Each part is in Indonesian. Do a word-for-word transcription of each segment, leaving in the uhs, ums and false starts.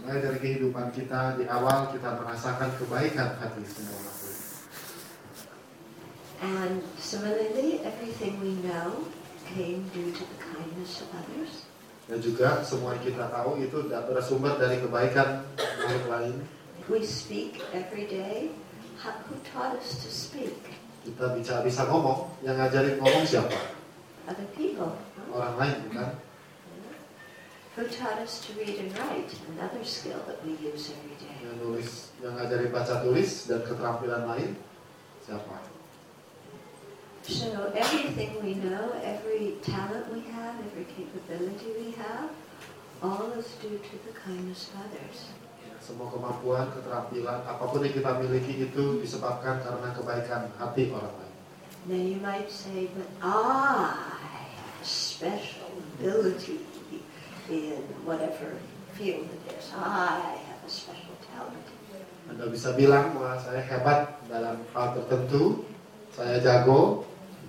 Mulai dari kehidupan kita di awal kita merasakan kebaikan hati semua makhluk. And similarly, everything we know came due to the kindness of others. Dan juga semua yang kita tahu itu bersumber dari kebaikan makhluk lain. We speak every day. Who taught us to speak? Kita bisa bisa ngomong, yang ngajarin ngomong siapa? Other people. Orang lain, bukan? Who taught us to read and write? Another skill that we use every day. Yang nulis, yang ngajarin baca tulis dan keterampilan lain siapa? So everything we know, every talent we have, every capability we have, all is due to the kindness of others. Semua kemampuan, keterampilan, apapun yang kita miliki itu disebabkan karena kebaikan hati orang lain. Now you might say, but I have a special ability in whatever field it is. I have a special talent. Anda bisa bilang bahwa saya hebat dalam hal tertentu, saya jago.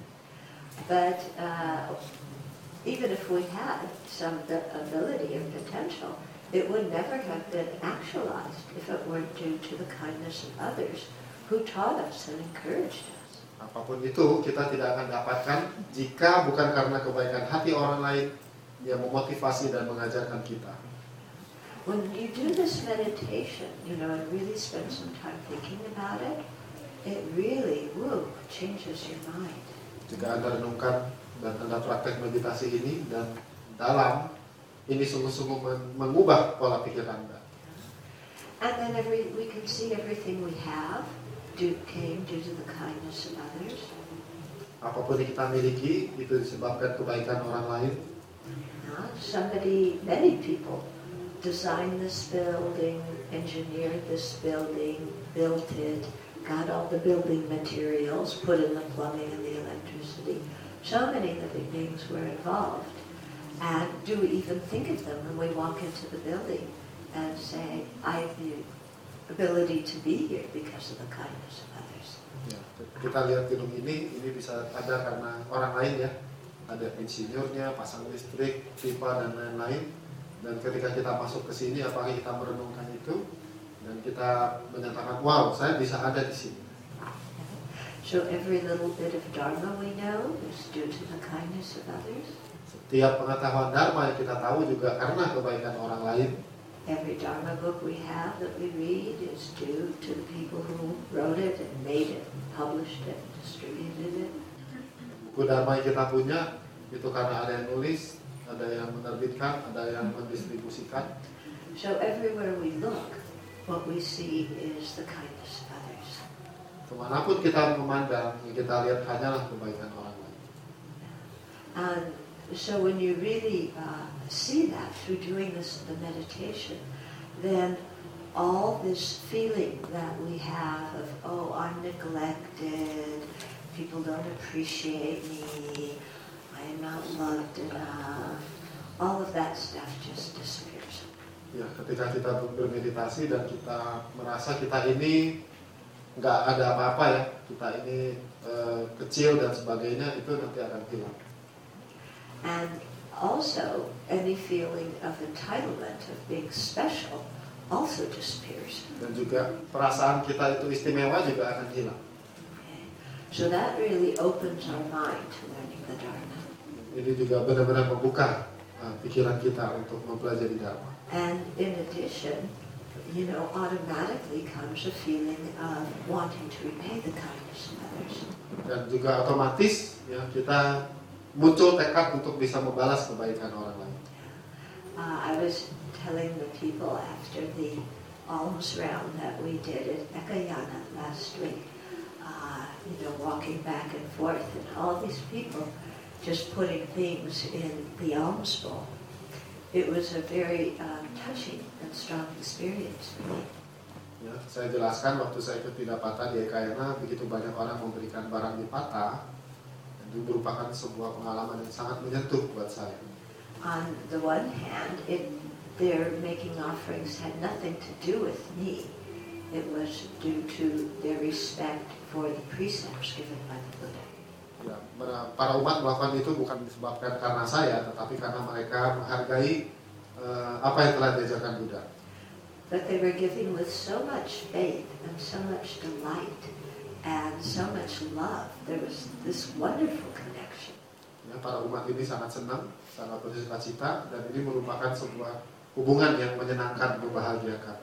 But uh, even if we had some ability and potential, it would never have been actualized if it weren't due to the kindness of others who taught us and encouraged us. Apapun itu kita tidak akan dapatkan jika bukan karena kebaikan hati orang lain yang memotivasi dan mengajarkan kita. When you do this meditation, you know, and really spend some time thinking about it, it really, woo, changes your mind. Jika Anda renungkan dan Anda praktek meditasi ini dan dalam, ini sungguh-sungguh mengubah pola pikir Anda. And then every, we can see everything we have do, came due to the kindness of others. Apapun yang kita miliki, itu disebabkan kebaikan orang lain. Uh, somebody, many people designed this building, engineered this building, built it, got all the building materials, put in the plumbing and the electricity. So many living beings were involved. And do we even think of them when we walk into the building and say, I have the ability to be here because of the kindness of others? Ya, kita lihat gedung ini, ini bisa ada karena orang lain ya. Ada insinyurnya, pasang listrik, pipa dan lain-lain. Dan ketika kita masuk ke sini, apakah kita merenungkan itu dan kita menyatakan, wow, saya bisa ada di sini. So every little bit of dharma we know is due to the kindness of others. Setiap pengetahuan dharma yang kita tahu juga karena kebaikan orang lain. Every dharma book we have that we read is due to the people who wrote it and made it, published it, distributed it. Buku dharma yang kita punya itu karena ada yang nulis, ada yang menerbitkan, ada yang mendistribusikan. So everywhere we look, what we see is the kindness of others. Kemanapun kita memandang, yang kita lihat hanyalah kebaikan orang lain. And so when you really uh, see that through doing this, the meditation, then all this feeling that we have of, oh, I'm neglected, people don't appreciate me, I am not loved enough, all of that stuff just disappears. Ya, ketika kita bermeditasi dan kita merasa kita ini nggak ada apa-apa ya, kita ini uh, kecil dan sebagainya, itu nanti akan hilang. And also, any feeling of entitlement, of being special, also disappears. Dan juga perasaan kita itu istimewa juga akan hilang. Okay. So that really opens our mind to learning the Dharma. Ini juga benar-benar membuka uh, pikiran kita untuk mempelajari Dharma. And in addition, you know, automatically comes a feeling of wanting to repay the kindness of others. Dan juga otomatis ya kita muncul tekad untuk bisa membalas kebaikan orang lain. Uh, I was telling the people after the alms round that we did at Ekayana last week, uh, you know, walking back and forth, and all these people just putting things in the alms bowl. It was a very uh, touching and strong experience for me. Ya, saya jelaskan waktu saya ikut Pidapata di Ekayana, begitu banyak orang memberikan barang di Pata, itu merupakan sebuah pengalaman yang sangat menyentuh buat saya. On the one hand, it, their making offerings had nothing to do with me. It was due to their respect for the precepts given by the Buddha. Ya, para umat melakukan itu bukan disebabkan karena saya, tetapi karena mereka menghargai uh, apa yang telah diajarkan Buddha. But they were giving with so much faith and so much delight and so much love. There was this wonderful connection. Ya, para umat ini sangat senang, sangat bersuka-cita, dan ini merupakan sebuah hubungan yang menyenangkan, membahagiakan.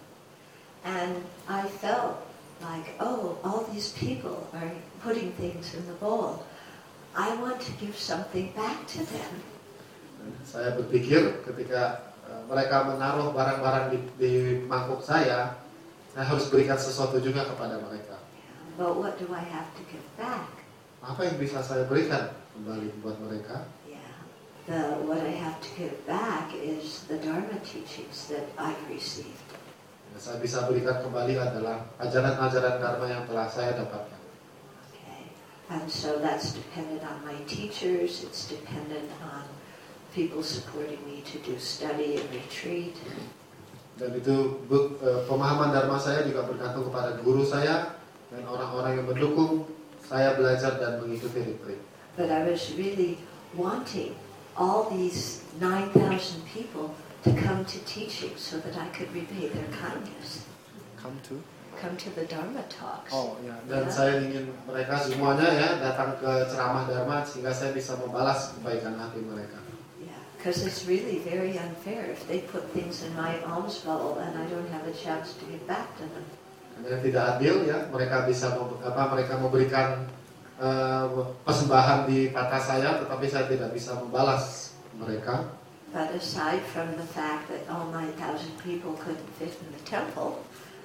And I felt like, oh, all these people are putting things in the bowl. I want to give something back to them. Dan saya berpikir ketika uh, mereka menaruh barang-barang di, di mangkuk saya, saya harus berikan sesuatu juga kepada mereka. But what do I have to give back? Apa yang bisa saya berikan kembali buat mereka? Yeah, the what I have to give back is the Dharma teachings that I've received. Yang saya bisa berikan kembali adalah ajaran-ajaran Dharma yang telah saya dapatkan. Okay, and so that's dependent on my teachers. It's dependent on people supporting me to do study and retreat. Dan itu pemahaman Dharma saya juga bergantung kepada guru saya dan orang-orang yang mendukung saya belajar dan mengikuti retreat. But I was really wanting all these nine thousand people to come to teaching so that I could repay their kindness. Come to? Come to the Dharma talks. Oh ya, dan Yeah. saya ingin mereka semuanya ya datang ke ceramah Dharma sehingga saya bisa membalas kebaikan hati mereka. Yeah, because it's really very unfair if they put things in my alms bowl and I don't have a chance to give back to them. Karena tidak adil ya, mereka bisa apa mereka memberikan uh, persembahan di kata saya, tetapi saya tidak bisa membalas mereka. But aside from the fact that all nine thousand people couldn't fit in the temple,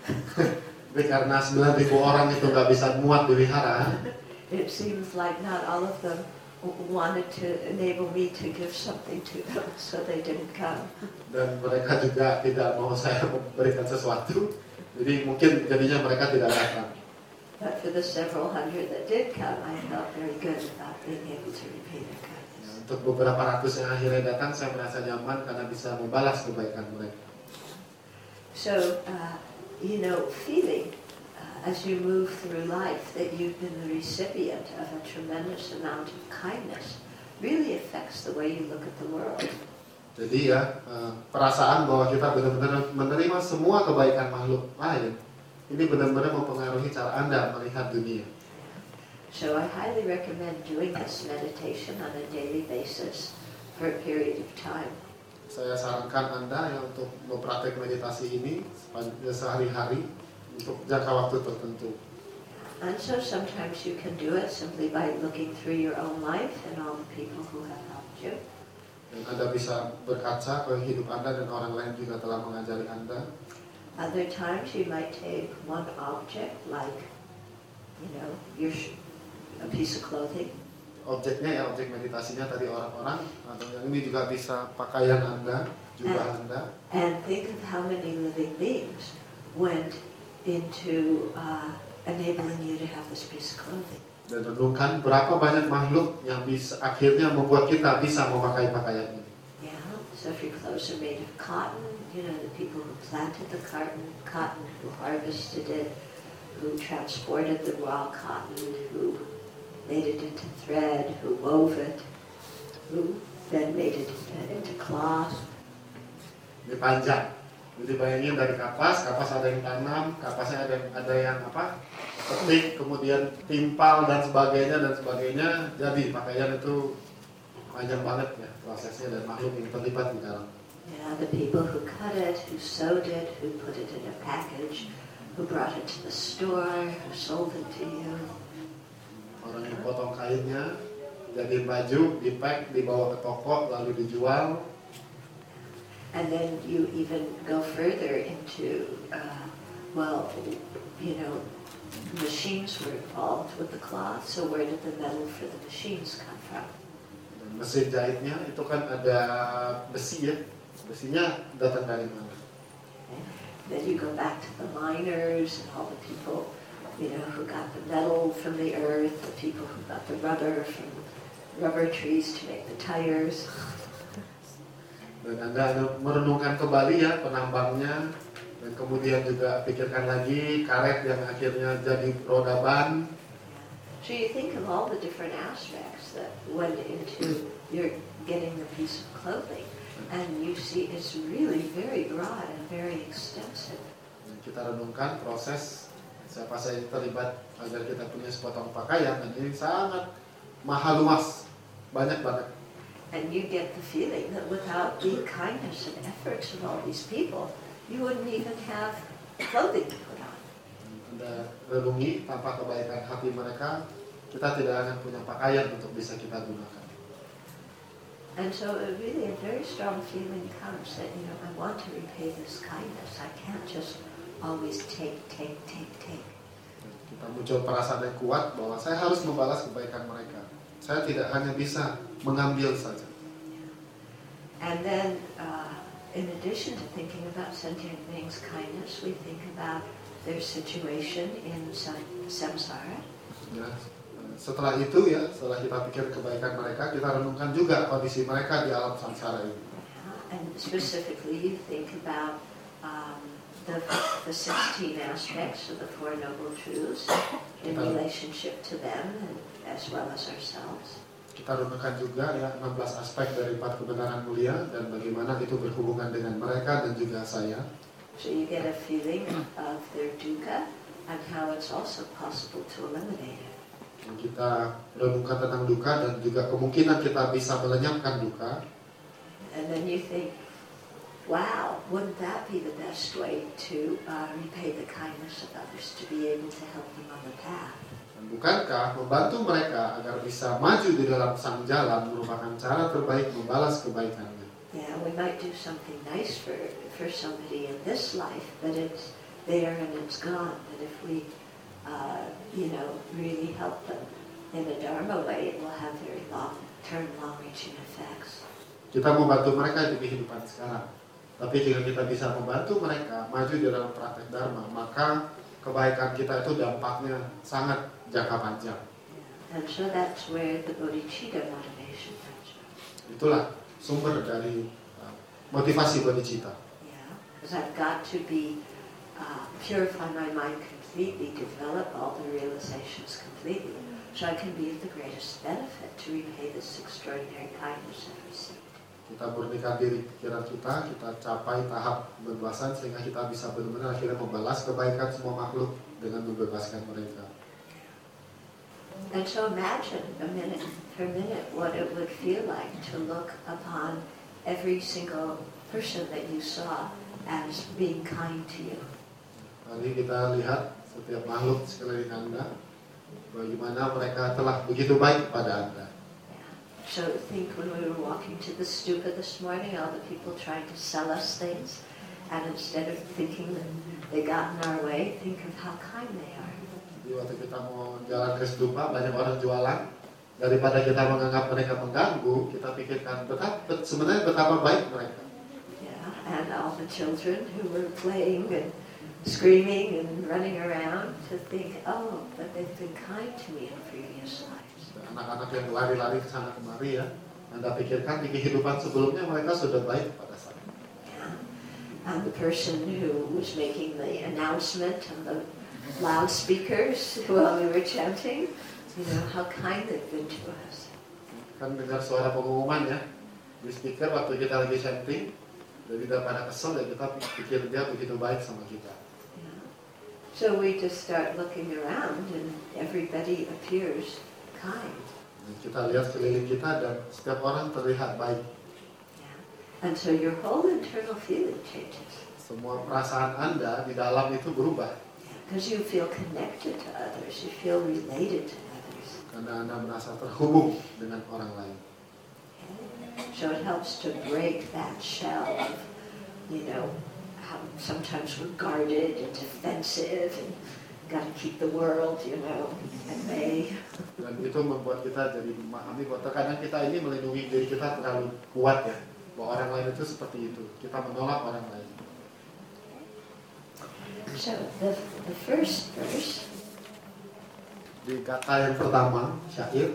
Tapi karena sembilan ribu orang itu nggak bisa muat di wihara, it seems like not all of them wanted to enable me to give something to them, so they didn't come. dan mereka juga tidak mau saya memberikan sesuatu, jadi mungkin jadinya mereka tidak datang. But for the several hundred that did come, I felt very good about being able to repay their kindness. Untuk beberapa ratus yang akhirnya datang, saya merasa nyaman karena bisa membalas kebaikan mereka. So, uh, you know, feeling uh, as you move through life that you've been the recipient of a tremendous amount of kindness really affects the way you look at the world. Jadi ya, uh, perasaan bahwa kita benar-benar menerima semua kebaikan makhluk lain, ini benar-benar mempengaruhi cara Anda melihat dunia. So I highly recommend doing this meditation on a daily basis for a period of time. Saya sarankan Anda ya untuk mempraktek meditasi ini sehari-hari untuk jangka waktu tertentu. And so sometimes you can do it simply by looking through your own life and all the people who have helped you. Dan Anda bisa berkaca ke hidup Anda dan orang lain juga telah mengajari Anda. Other times you might take one object like, you know, your sh- a piece of clothing. Objeknya ya objek meditasinya tadi orang-orang, atau yang ini juga bisa pakaian Anda, jubah Anda. And think of how many living beings went into uh, enabling you to have this piece of clothing. Dan renungkan berapa banyak makhluk yang bisa akhirnya membuat kita bisa memakai pakaian ini. Yeah. So if your clothes are made of cotton, you know, the people who planted the cotton, cotton, who harvested it, who transported the raw cotton, who made it into thread, who wove it, who then made it into cloth. Ini panjang. Jadi bayangin dari kapas, kapas ada yang tanam, kapasnya ada yang, ada yang apa? Petik, kemudian timpal dan sebagainya dan sebagainya. Jadi pakaian itu panjang banget ya prosesnya dan makhluk yang terlibat di dalam. Yeah, the people who cut it, who sewed it, who put it in a package, who brought it to the store, who sold it to you. Orang yang potong kainnya, jadiin baju, dipack, dibawa ke toko, lalu dijual. And then you even go further into, uh, well, you know, machines were involved with the cloth, so where did the metal for the machines come from? Dan mesin jahitnya itu kan ada besi ya, besinya datang dari mana? Okay. Then you go back to the miners and all the people, you know, who got the metal from the earth, the people who got the rubber from rubber trees to make the tires. Dan Anda merenungkan kembali ya penambangnya, dan kemudian juga pikirkan lagi karet yang akhirnya jadi roda ban. So you think of all the different aspects that went into your getting the piece of clothing. And you see it's really very broad and very extensive. Dan kita renungkan proses siapa saja yang terlibat agar kita punya sepotong pakaian, dan ini sangat maha luas, banyak banget. And you get the feeling that without the kindness and efforts of all these people, you wouldn't even have clothing to put on. Anda renungi, tanpa kebaikan hati mereka, kita tidak akan punya pakaian untuk bisa kita gunakan. And so it really a very strong feeling comes that, you know, I want to repay this kindness. I can't just always take, take, take, take. Kita muncul perasaan yang kuat bahwa saya harus membalas kebaikan mereka. Saya tidak hanya bisa mengambil saja. And then, uh, in addition to thinking about sentient beings' kindness, we think about their situation in samsara. Ya, setelah itu ya, setelah kita pikir kebaikan mereka, kita renungkan juga kondisi mereka di alam samsara ini. Yeah, and specifically, you think about um, the the sixteen aspects of the Four Noble Truths in relationship to them and as well as ourselves. Kita renungkan juga ya enam belas aspek dari empat kebenaran mulia dan bagaimana itu berhubungan dengan mereka dan juga saya. So you get a feeling of their dukkha and how it's also possible to eliminate it. Kita renungkan tentang duka dan juga kemungkinan kita bisa melenyapkan duka. And then you think, wow, wouldn't that be the best way to uh, repay the kindness of others, to be able to help them on the path? Dan bukankah membantu mereka agar bisa maju di dalam sang jalan merupakan cara terbaik membalas kebaikannya? Yeah, we might do something nice for, for somebody in this life, but it's there and it's gone. But if we, uh, you know, really help them in a Dharma way, it will have very long-term, long-reaching effects. Kita membantu mereka di kehidupan sekarang. Tapi jika kita bisa membantu mereka maju di dalam praktek Dharma, maka kebaikan kita itu dampaknya sangat jangka panjang. And so that's where the bodhicitta motivation comes from. Itulah sumber dari uh, motivasi bodhicitta. Yeah, because I've got to be uh, purify my mind completely, develop all the realizations completely, so I can be of the greatest benefit to repay this extraordinary kindness I've received. Kita murnikan diri pikiran kita, kita capai tahap pembebasan sehingga kita bisa benar-benar akhirnya membalas kebaikan semua makhluk dengan membebaskan mereka. And so imagine a minute, for a minute, what it would feel like to look upon every single person that you saw as being kind to you. Mari kita lihat setiap makhluk sekeliling Anda, bagaimana mereka telah begitu baik kepada Anda. So think when we were walking to the stupa this morning, all the people trying to sell us things, and instead of thinking that they got in our way, think of how kind they are. Jadi waktu kita mau jalan ke stupa, banyak orang jualan. Daripada kita menganggap mereka mengganggu, kita pikirkan betapa, sebenarnya betapa baik mereka. Yeah, and all the children who were playing and screaming and running around to think, oh, but they've been kind to me in previous lives. Anak-anak yang lari-lari ke sana kemari ya, Anda pikirkan di kehidupan sebelumnya mereka sudah baik pada saya. Yeah. And the person who was making the announcement on the loudspeakers while we were chanting, you know, how kind they've been to us. Kan dengar suara pengumuman ya, di speaker waktu kita lagi chanting, jadi daripada kesel ya kita pikir dia begitu baik sama kita. Yeah. So we just start looking around and everybody appears kind. Kita lihat sekeliling kita dan setiap orang terlihat baik. Yeah. And so your whole internal feeling changes. Semua perasaan Anda di dalam itu berubah. Because you feel connected to others, you feel related to others. Karena Anda merasa terhubung dengan orang lain. Okay. So it helps to break that shell of, you know, how sometimes we're guarded and defensive and got to keep the world, you know, at bay. Dan itu membuat kita jadi memahami bahwa terkadang kita ini melindungi diri kita terlalu kuat ya. Bahwa orang lain itu seperti itu. Kita menolak orang lain. So the, the first verse. Di kata yang pertama, syair.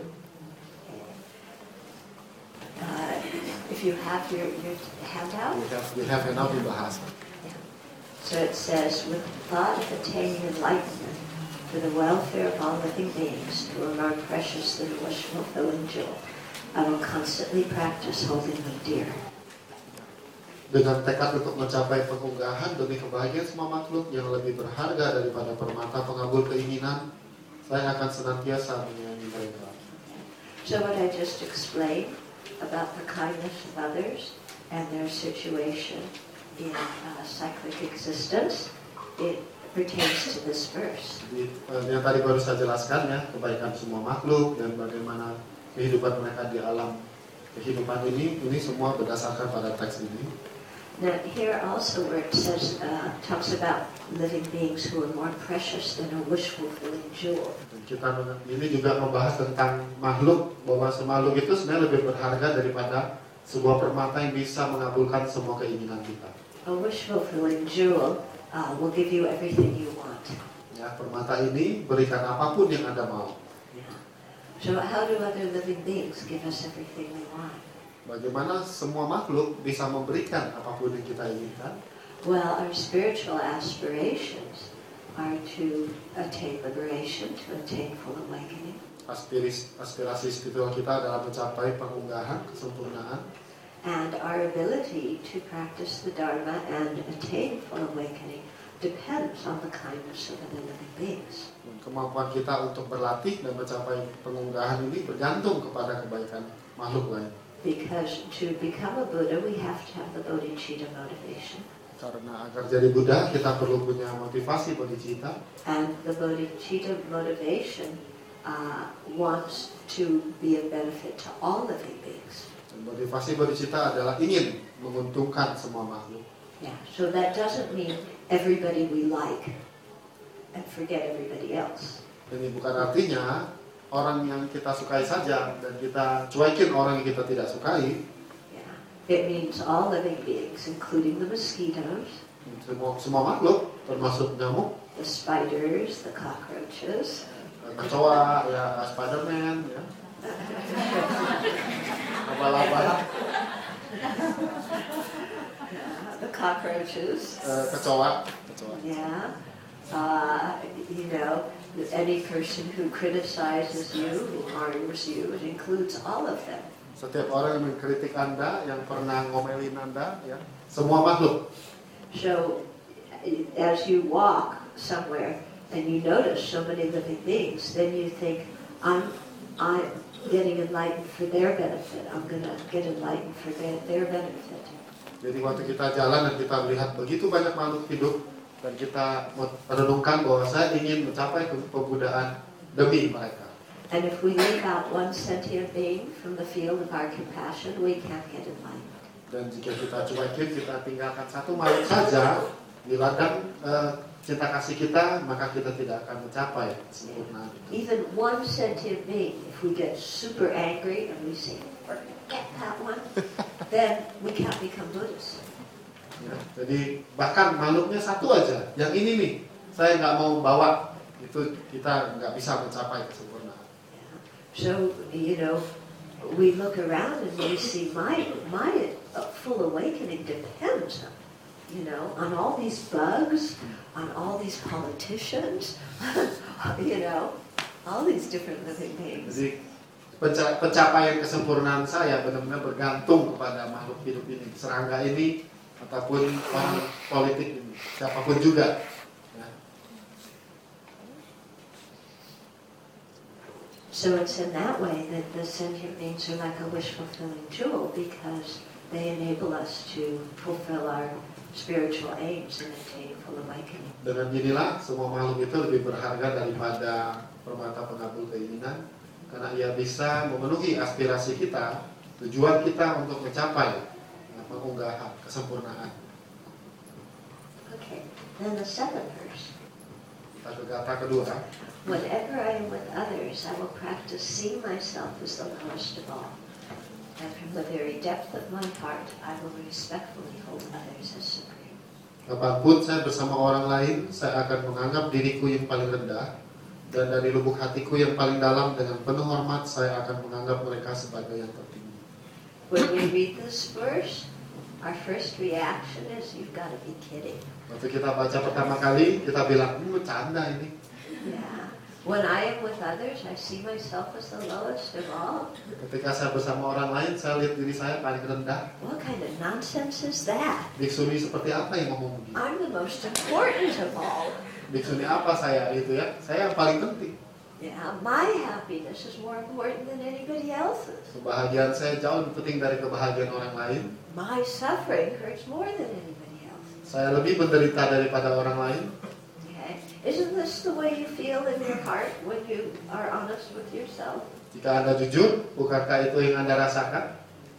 Uh, if you have your, your handout. We have, we have enough in Bahasa. So it says, with the thought of attaining enlightenment for the welfare of all living beings who are more precious than a wish-fulfilling jewel, I will constantly practice holding them dear. dengan tekad untuk mencapai pengunggahan demi kebahagiaan semua makhluk yang lebih berharga daripada permata pengabul keinginan, saya akan senantiasa menyayangi mereka. So what I just explained about the kindness of others and their situation in uh, cyclic existence, it pertains to this verse. Jadi, yang tadi baru saya jelaskan ya, kebaikan semua makhluk dan bagaimana kehidupan mereka di alam kehidupan ini, ini semua berdasarkan pada teks ini. Now here also where it says, uh, talks about living beings who are more precious than a wish-fulfilling jewel. Kita ini juga membahas tentang makhluk, bahwa makhluk itu sebenarnya lebih berharga daripada sebuah permata yang bisa mengabulkan semua keinginan kita. A wish-fulfilling jewel uh, will give you everything you want. Ya, permata ini berikan apapun yang Anda mau. So how do other living beings give us everything we want? Bagaimana semua makhluk bisa memberikan apapun yang kita inginkan? Well, our spiritual aspirations are to attain liberation, to attain full awakening. Aspirasi, aspirasi spiritual kita adalah mencapai pengunggahan, kesempurnaan. And our ability to practice the Dharma and attain full awakening depends on the kindness of other living beings. Kemampuan kita untuk berlatih dan mencapai pengunggahan ini bergantung kepada kebaikan makhluk lain. Because to become a Buddha, we have to have the bodhicitta motivation. Karena agar jadi Buddha, kita perlu punya motivasi bodhicitta. And the bodhicitta motivation uh, wants to be a benefit to all living beings. Dan motivasi bodhicitta adalah ingin menguntungkan semua makhluk. Yeah, so that doesn't mean everybody we like and forget everybody else. Ini bukan artinya orang yang kita sukai saja dan kita cuekin orang yang kita tidak sukai. Yeah, it means all living beings, including the mosquitoes, Semua, semua makhluk, termasuk nyamuk, the spiders, the cockroaches, kecoa, ya Spiderman, ya, laba-laba, yeah, the cockroaches. uh, kecoa, kecoa. Yeah, uh, you know, any person who criticizes you, who harms you, it includes all of them. Setiap orang yang mengkritik Anda, yang pernah ngomelin Anda, ya, semua makhluk. So, as you walk somewhere and you notice so many living beings, then you think, I'm, I'm getting enlightened for their benefit. I'm going to get enlightened for their, their benefit. Jadi waktu kita jalan dan kita melihat begitu banyak makhluk hidup, dan kita merenungkan bahwa saya ingin mencapai kebudaan demi mereka. And if we leave out one sentient being from the field of our compassion, we can't get enlightened. Dan jika kita cuekin, kita tinggalkan satu makhluk saja di ladang uh, cinta kasih kita, maka kita tidak akan mencapai kesempurnaan itu. Even one sentient being, if we get super angry and we say, forget that one, then we can't become Buddhists. Ya, jadi bahkan makhluknya satu aja, yang ini nih, saya nggak mau bawa, itu kita nggak bisa mencapai kesempurnaan. Yeah. So, you know, we look around and we see my, my full awakening depends on, you know, on all these bugs, on all these politicians, you know, all these different living beings. Jadi penca- pencapaian kesempurnaan saya benar-benar bergantung kepada makhluk hidup ini, serangga ini, ataupun orang politik ini, siapapun juga. Ya. So it's in that way that the sentient beings are like a wish-fulfilling jewel because they enable us to fulfill our spiritual aims and attain full awakening. Dengan inilah semua makhluk itu lebih berharga daripada permata pengabul keinginan, karena ia bisa memenuhi aspirasi kita, tujuan kita untuk mencapai pengunggahan, kesempurnaan. Okay, then the second verse. Kita ke kata kedua. Whenever I am with others, I will practice seeing myself as the lowest of all. And from the very depth of my heart, I will respectfully hold others as supreme. Kapanpun saya bersama orang lain, saya akan menganggap diriku yang paling rendah, dan dari lubuk hatiku yang paling dalam dengan penuh hormat, saya akan menganggap mereka sebagai yang tertinggi. When we read this verse, our first reaction is, you've got to be kidding. Waktu kita baca pertama kali, kita bilang, hmm, bercanda ini. Yeah. When I am with others, I see myself as the lowest of all. Ketika saya bersama orang lain, saya lihat diri saya paling rendah. What kind of nonsense is that? Biksuni seperti apa yang ngomong begini? I'm the most important of all. Biksuni apa saya itu ya? Saya yang paling penting. Yeah, my happiness is more important than anybody else's. Kebahagiaan saya jauh lebih penting dari kebahagiaan orang lain. My suffering hurts more than anybody else's. Saya lebih menderita daripada orang lain. Okay? Isn't this the way you feel in your heart when you are honest with yourself? Jika Anda jujur, bukankah itu yang Anda rasakan?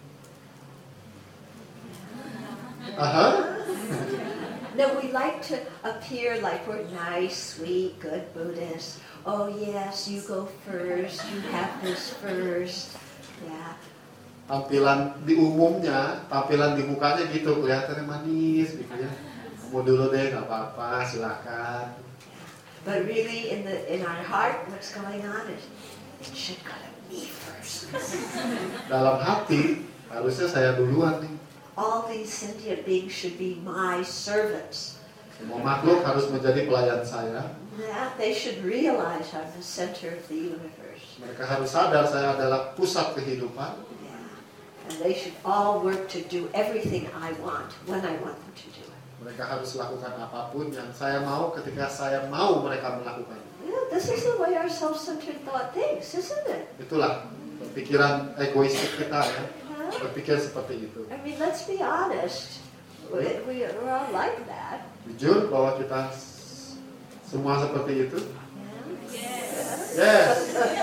Aha. No, we like to appear like we're nice, sweet, good Buddhists. Oh yes, you go first, you have this first. Yeah. Tampilan di umumnya, tampilan di mukanya gitu, kelihatannya manis gitu ya. Kamu dulu deh, nggak apa-apa, silakan. But really, in the in our heart, what's going on is it should go to me first. Dalam hati, harusnya saya duluan nih. All these sentient beings should be my servants. Semua makhluk harus menjadi pelayan saya. That they should realize I'm the center of the universe. Mereka harus sadar saya adalah pusat kehidupan. Yeah. And they should all work to do everything I want when I want them to do it. Mereka harus lakukan apapun yang saya mau ketika saya mau mereka melakukan. Yeah, this is the way our self-centered thought thinks, isn't it? Itulah pikiran egoistik kita ya. Huh? Berpikir seperti itu. I mean, let's be honest. We, we, we're all like that. Jujur bahwa kita semua seperti itu. Yeah. Yes.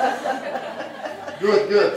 Good, good.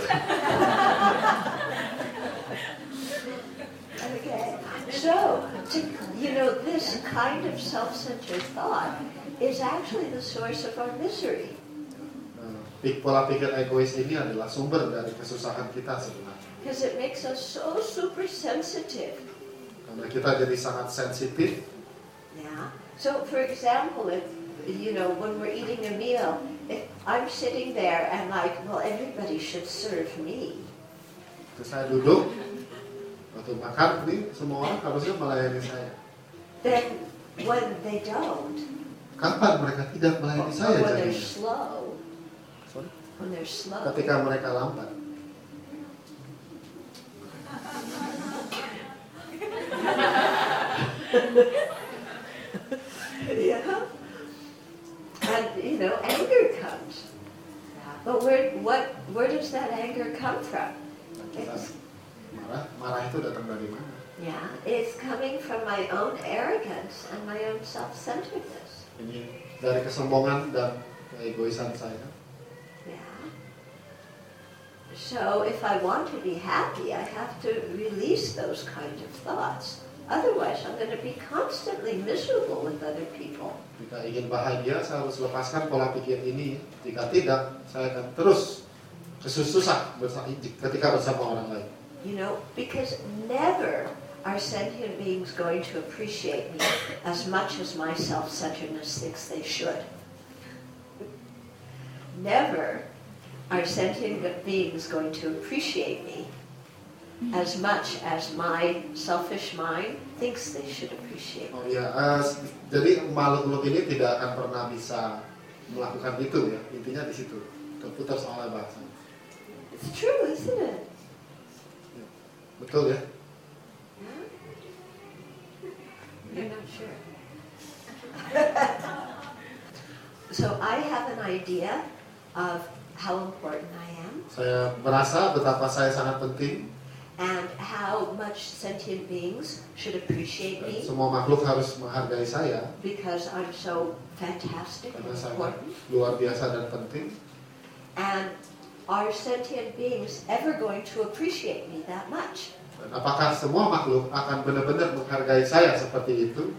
Okay. So, to, you know, this kind of self-centered thought is actually the source of our misery. Pola pikir egois ini adalah sumber dari kesusahan kita sebenarnya. Because it makes us so super sensitive. Karena kita jadi sangat sensitif. Yeah. So, for example, if you know, when we're eating a meal, if I'm sitting there and like, well, everybody should serve me. Terus saya duduk, waktu makan nih, semua orang harusnya melayani saya. Then, when they don't, kapan mereka tidak melayani or, saya or when jadinya? they're slow, Sorry? when they're slow, Ketika mereka lambat. yeah. And you know, anger comes. But where, what, where does that anger come from? Kita marah, marah itu datang dari mana? Yeah, it's coming from my own arrogance and my own self-centeredness. Ini dari kesombongan dan keegoisan saya. Yeah. So if I want to be happy, I have to release those kind of thoughts. Otherwise, I'm going to be constantly miserable with other people. Jika ingin bahagia, saya harus lepaskan pola pikir ini. Jika tidak, saya akan terus kesusah ketika bersama orang lain. You know, because never are sentient beings going to appreciate me as much as my self-centeredness thinks they should. Never are sentient beings going to appreciate me as much as my selfish mind thinks they should appreciate me. Oh iya, uh, jadi makhluk-makhluk ini tidak akan pernah bisa melakukan itu ya. Intinya di situ. Terputar soal bahasa. It's true, isn't it? Ya, betul ya. Yeah? You're not sure. So I have an idea of how important I am. Saya merasa betapa saya sangat penting. And how much sentient beings should appreciate Dan me semua makhluk harus menghargai saya because I'm so fantastic and karena saya important. luar biasa dan penting. And are sentient beings ever going to appreciate me that much? Dan apakah semua makhluk akan benar-benar menghargai saya seperti itu?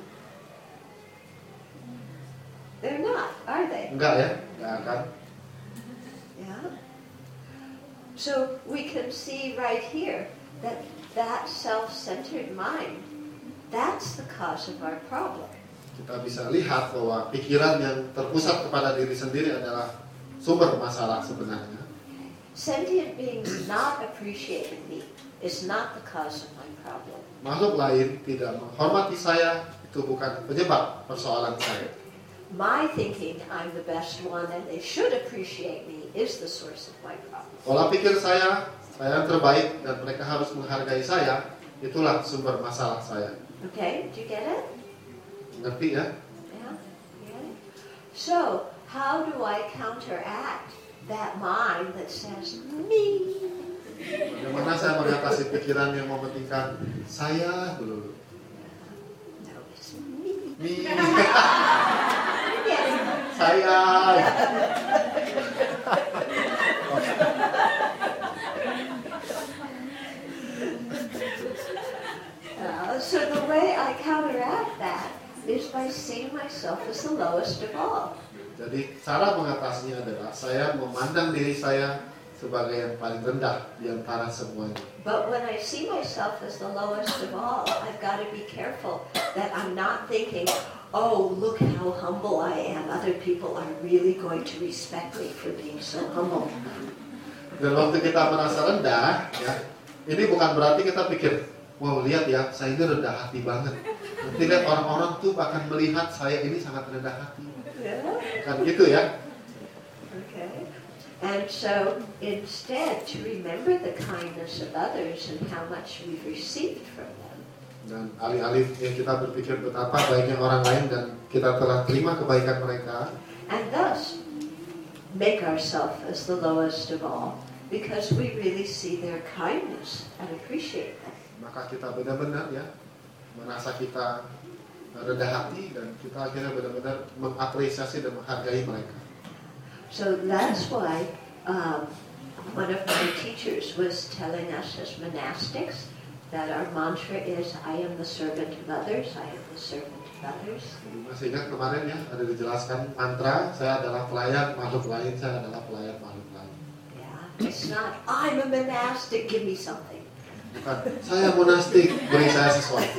They're not, are they? Enggak ya, enggak akan. Yeah. So we can see right here that that self-centered mind, that's the cause of our problem. Kita bisa lihat bahwa pikiran yang terpusat kepada diri sendiri adalah sumber masalah sebenarnya. Sentient beings not appreciating me is not the cause of my problem. Makhluk lain tidak menghormati saya, itu bukan penyebab persoalan saya. my thinking I'm the best one and they should appreciate me is the source of my problem. Pola pikir saya, saya yang terbaik dan mereka harus menghargai saya, itulah sumber masalah saya. Okay, do you get it? Ngerti ya? Yeah, yeah. So, how do I counteract that mind that says, me? Bagaimana saya mengatasi pikiran yang mementingkan saya dulu? No, it's me. Me. Yes. Saya. Uh, so the way I counteract that is by seeing myself as the lowest of all. Jadi cara mengatasinya adalah saya memandang diri saya sebagai yang paling rendah di antara semuanya. But when I see myself as the lowest of all, I've got to be careful that I'm not thinking, oh, look how humble I am. Other people are really going to respect me for being so humble. Dan waktu kita merasa rendah, ya, ini bukan berarti kita pikir, wow, lihat ya, saya ini rendah hati banget. Nanti lihat orang-orang tuh akan melihat saya ini sangat rendah hati. Yeah. Kan gitu ya. Okay. And so instead to remember the kindness of others and how much we've received from them. Dan alih-alih ya, kita berpikir betapa baiknya orang lain dan kita telah terima kebaikan mereka. And thus make ourselves as the lowest of all because we really see their kindness and appreciate them. Maka kita benar-benar ya merasa kita rendah hati dan kita akhirnya benar-benar mengapresiasi dan menghargai mereka. So that's why um, one of my teachers was telling us as monastics that our mantra is, I am the servant of others, I am the servant of others. Jadi masih ingat kemarin ya ada dijelaskan mantra, saya adalah pelayan makhluk lain, saya adalah pelayan makhluk lain. Yeah, it's not, I'm a monastic, give me something. Bukan, saya monastik, beri saya sesuatu.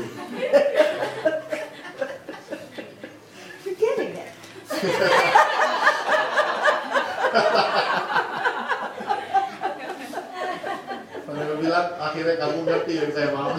You're getting it. Saya bilang akhirnya kamu ngerti yang saya mau.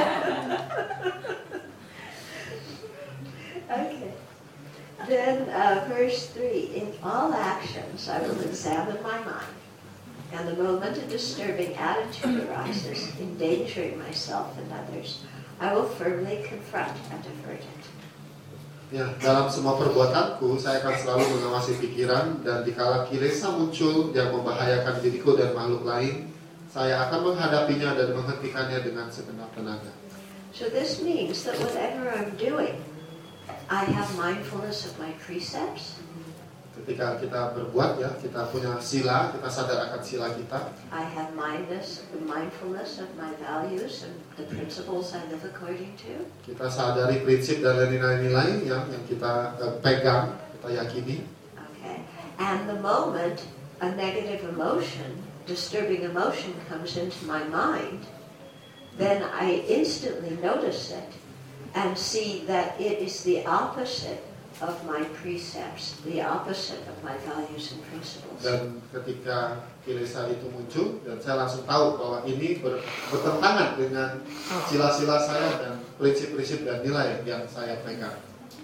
Okay. Then uh, verse three, in all actions I will examine my mind, and the moment a disturbing attitude arises, endangering myself and others, I will firmly confront and avert it. Ya, dalam semua perbuatanku, saya akan selalu mengawasi pikiran dan dikala kilesa muncul yang membahayakan diriku dan makhluk lain, saya akan menghadapinya dan menghentikannya dengan segenap tenaga. So this means that whatever I'm doing, I have mindfulness of my precepts. Ketika kita berbuat ya, kita punya sila, kita sadar akan sila kita. I have mindness, mindfulness of my values and the principles I live according to. Kita sadari prinsip dan nilai-nilai yang yang kita uh, pegang, kita yakini. Okay. And the moment a negative emotion, disturbing emotion comes into my mind, then I instantly notice it and see that it is the opposite of my precepts, the opposite of my values and principles. Dan ketika kilesa itu muncul, dan saya langsung tahu bahwa ini ber, bertentangan dengan sila-sila saya dan prinsip-prinsip dan nilai yang saya pegang.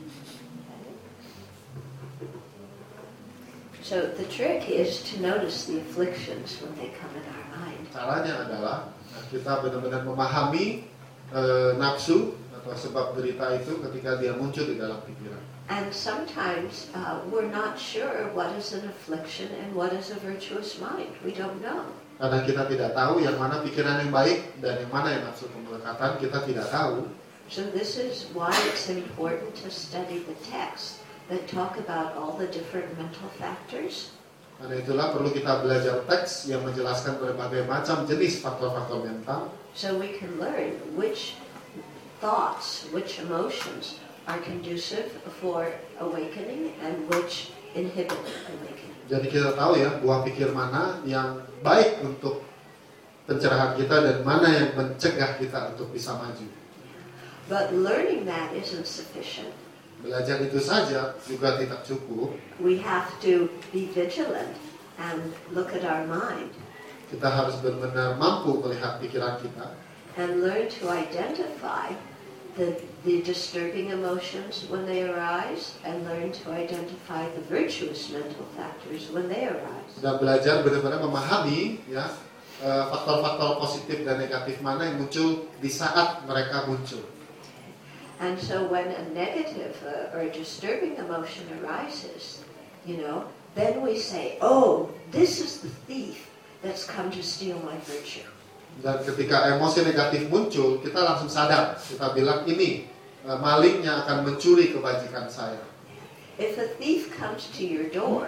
So the trick is to notice the afflictions when they come in our mind. Caranya adalah kita benar-benar memahami e, nafsu atau sebab derita itu ketika dia muncul di dalam pikiran. And sometimes uh, we're not sure what is an affliction and what is a virtuous mind. We don't know. Karena kita tidak tahu yang mana pikiran yang baik dan yang mana yang nafsu pemelekatan, kita tidak tahu. So this is why it's important to study the text that talk about all the different mental factors. Karena itulah perlu kita belajar teks yang menjelaskan berbagai macam jenis faktor-faktor mental. So we can learn which thoughts, which emotions are conducive for awakening and which inhibit awakening. Jadi kita tahu ya, buah pikir mana yang baik untuk pencerahan kita dan mana yang mencegah kita untuk bisa maju. But learning that isn't sufficient. Belajar itu saja juga tidak cukup. We have to be vigilant and look at our mind. Kita harus benar-benar mampu melihat pikiran kita And learn to identify the the disturbing emotions when they arise and learn to identify the virtuous mental factors when they arise. Dan belajar benar-benar memahami ya eh, faktor-faktor positif dan negatif mana yang muncul di saat mereka muncul. And so when a negative uh, or a disturbing emotion arises, you know, then we say, oh, this is the thief that's come to steal my virtue. Dan ketika emosi negatif muncul, kita langsung sadar, kita bilang ini uh, malingnya akan mencuri kebajikan saya. If a thief comes to your door,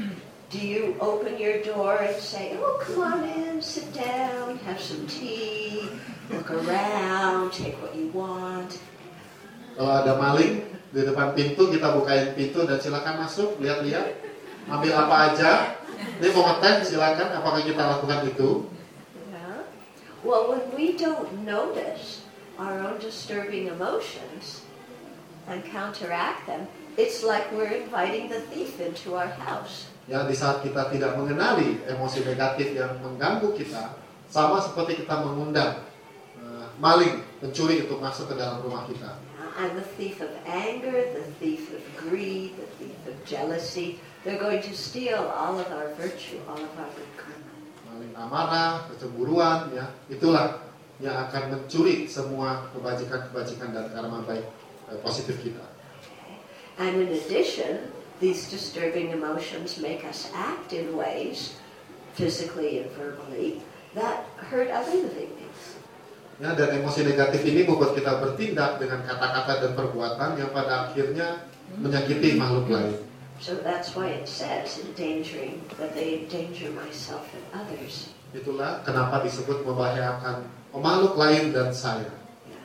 do you open your door and say, oh, come on in, sit down, have some tea, look around, take what you want? Kalau ada maling di depan pintu, kita bukain pintu dan silakan masuk, lihat-lihat, ambil apa aja. Ini mau ngeteh, silakan. Apakah kita lakukan itu? Yeah. Well, when we don't notice our own disturbing emotions and counteract them, it's like we're inviting the thief into our house. Ya, di saat kita tidak mengenali emosi negatif yang mengganggu kita, sama seperti kita mengundang uh, maling, pencuri untuk masuk ke dalam rumah kita. And the thief of anger, the thief of greed, the thief of jealousy, they're going to steal all of our virtue, all of our good karma. Maling amarah, kecemburuan, ya, itulah yang akan mencuri semua kebajikan-kebajikan dan karma baik eh, positif kita. Okay. And in addition, these disturbing emotions make us act in ways, physically and verbally, that hurt other living beings. Ya, dan emosi negatif ini membuat kita bertindak dengan kata-kata dan perbuatan yang pada akhirnya menyakiti makhluk lain. So that's why it says endangering, that they endanger myself and others. Itulah kenapa disebut membahayakan makhluk lain dan saya. Yeah.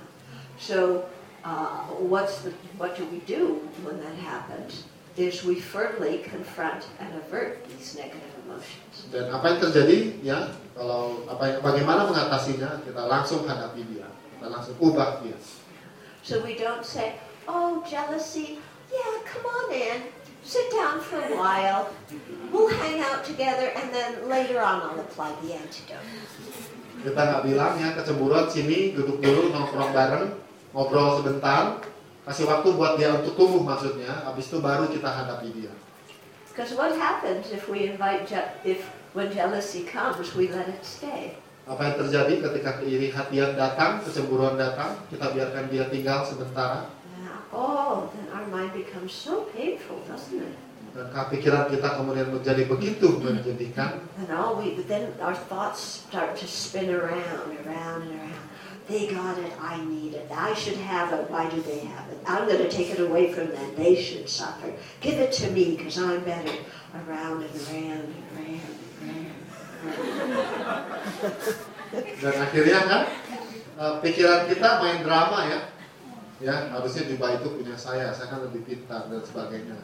So uh, what's the, what do we do when that happens? Is we firmly confront and avert these negative emotions. Dan apa yang terjadi, ya, kalau apa yang, bagaimana mengatasinya, kita langsung hadapi dia, kita langsung ubah dia. So we don't say, oh, jealousy, yeah, come on in, sit down for a while, we'll hang out together, and then later on I'll apply the antidote. Kita nggak bilang ya kecemburuan, sini duduk dulu nongkrong bareng, ngobrol sebentar, kasih waktu buat dia untuk tumbuh maksudnya, habis itu baru kita hadapi dia. Because what happens if we invite, je- if when jealousy comes, we let it stay? Apa yang terjadi ketika keiri hatian datang, kecemburuan datang, kita biarkan dia tinggal sementara. Yeah. Oh, then our mind becomes so painful, doesn't it? Dan pikiran kita kemudian menjadi begitu menjadikan. And all we, then our thoughts start to spin around, around, and around. They got it, I need it, I should have it, why do they have it? I'm going to take it away from them, they should suffer. Give it to me because I'm better. Around and around and around and around. Dan akhirnya kan pikiran kita main drama ya. Ya, harusnya jubah itu punya saya, saya kan lebih pintar dan sebagainya.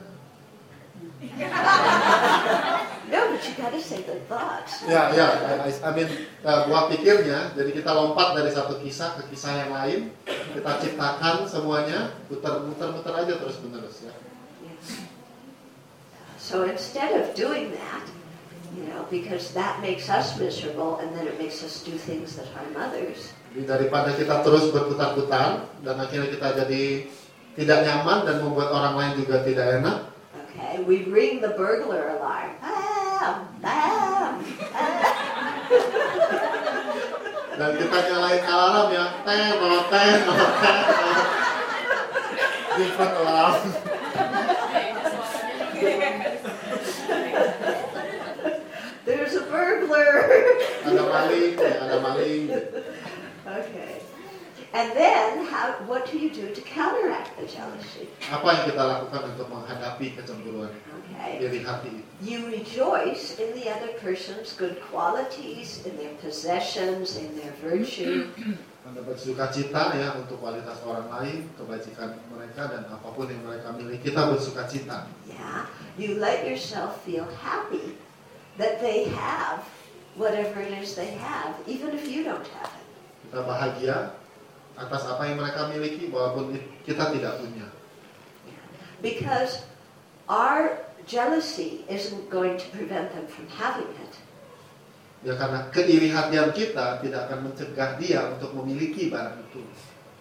No, but you got to say the thoughts. Ya, ya, I, I mean uh, buah pikirnya, jadi kita lompat dari satu kisah ke kisah yang lain, kita ciptakan semuanya, putar-putar-putar aja terus-menerus ya. Yeah. So instead of doing that, you know, because that makes us miserable and then it makes us do things that harm others. Jadi daripada kita terus berputar-putar dan akhirnya kita jadi tidak nyaman dan membuat orang lain juga tidak enak. Okay, we ring the burglar alarm. Bam, bam, bam. Dan kita nyalain alarm ya, ten, oh, ten, oh, ten, oh. Different alarm. There's a burglar. Ada maling, ya, ada maling. Okay. And then, how, what do you do to counteract the jealousy? Apa yang kita lakukan untuk menghadapi kecemburuan Okay. iri hati? You rejoice in the other person's good qualities, in their possessions, in their virtue. Anda bersuka cita ya untuk kualitas orang lain, kebajikan mereka dan apapun yang mereka miliki, kita bersuka cita. Yeah. You let yourself feel happy that they have whatever it is they have, even if you don't have it. Kita bahagia atas apa yang mereka miliki walaupun kita tidak punya. Because our jealousy isn't going to prevent them from having it. Ya karena keiri hatian kita tidak akan mencegah dia untuk memiliki barang itu.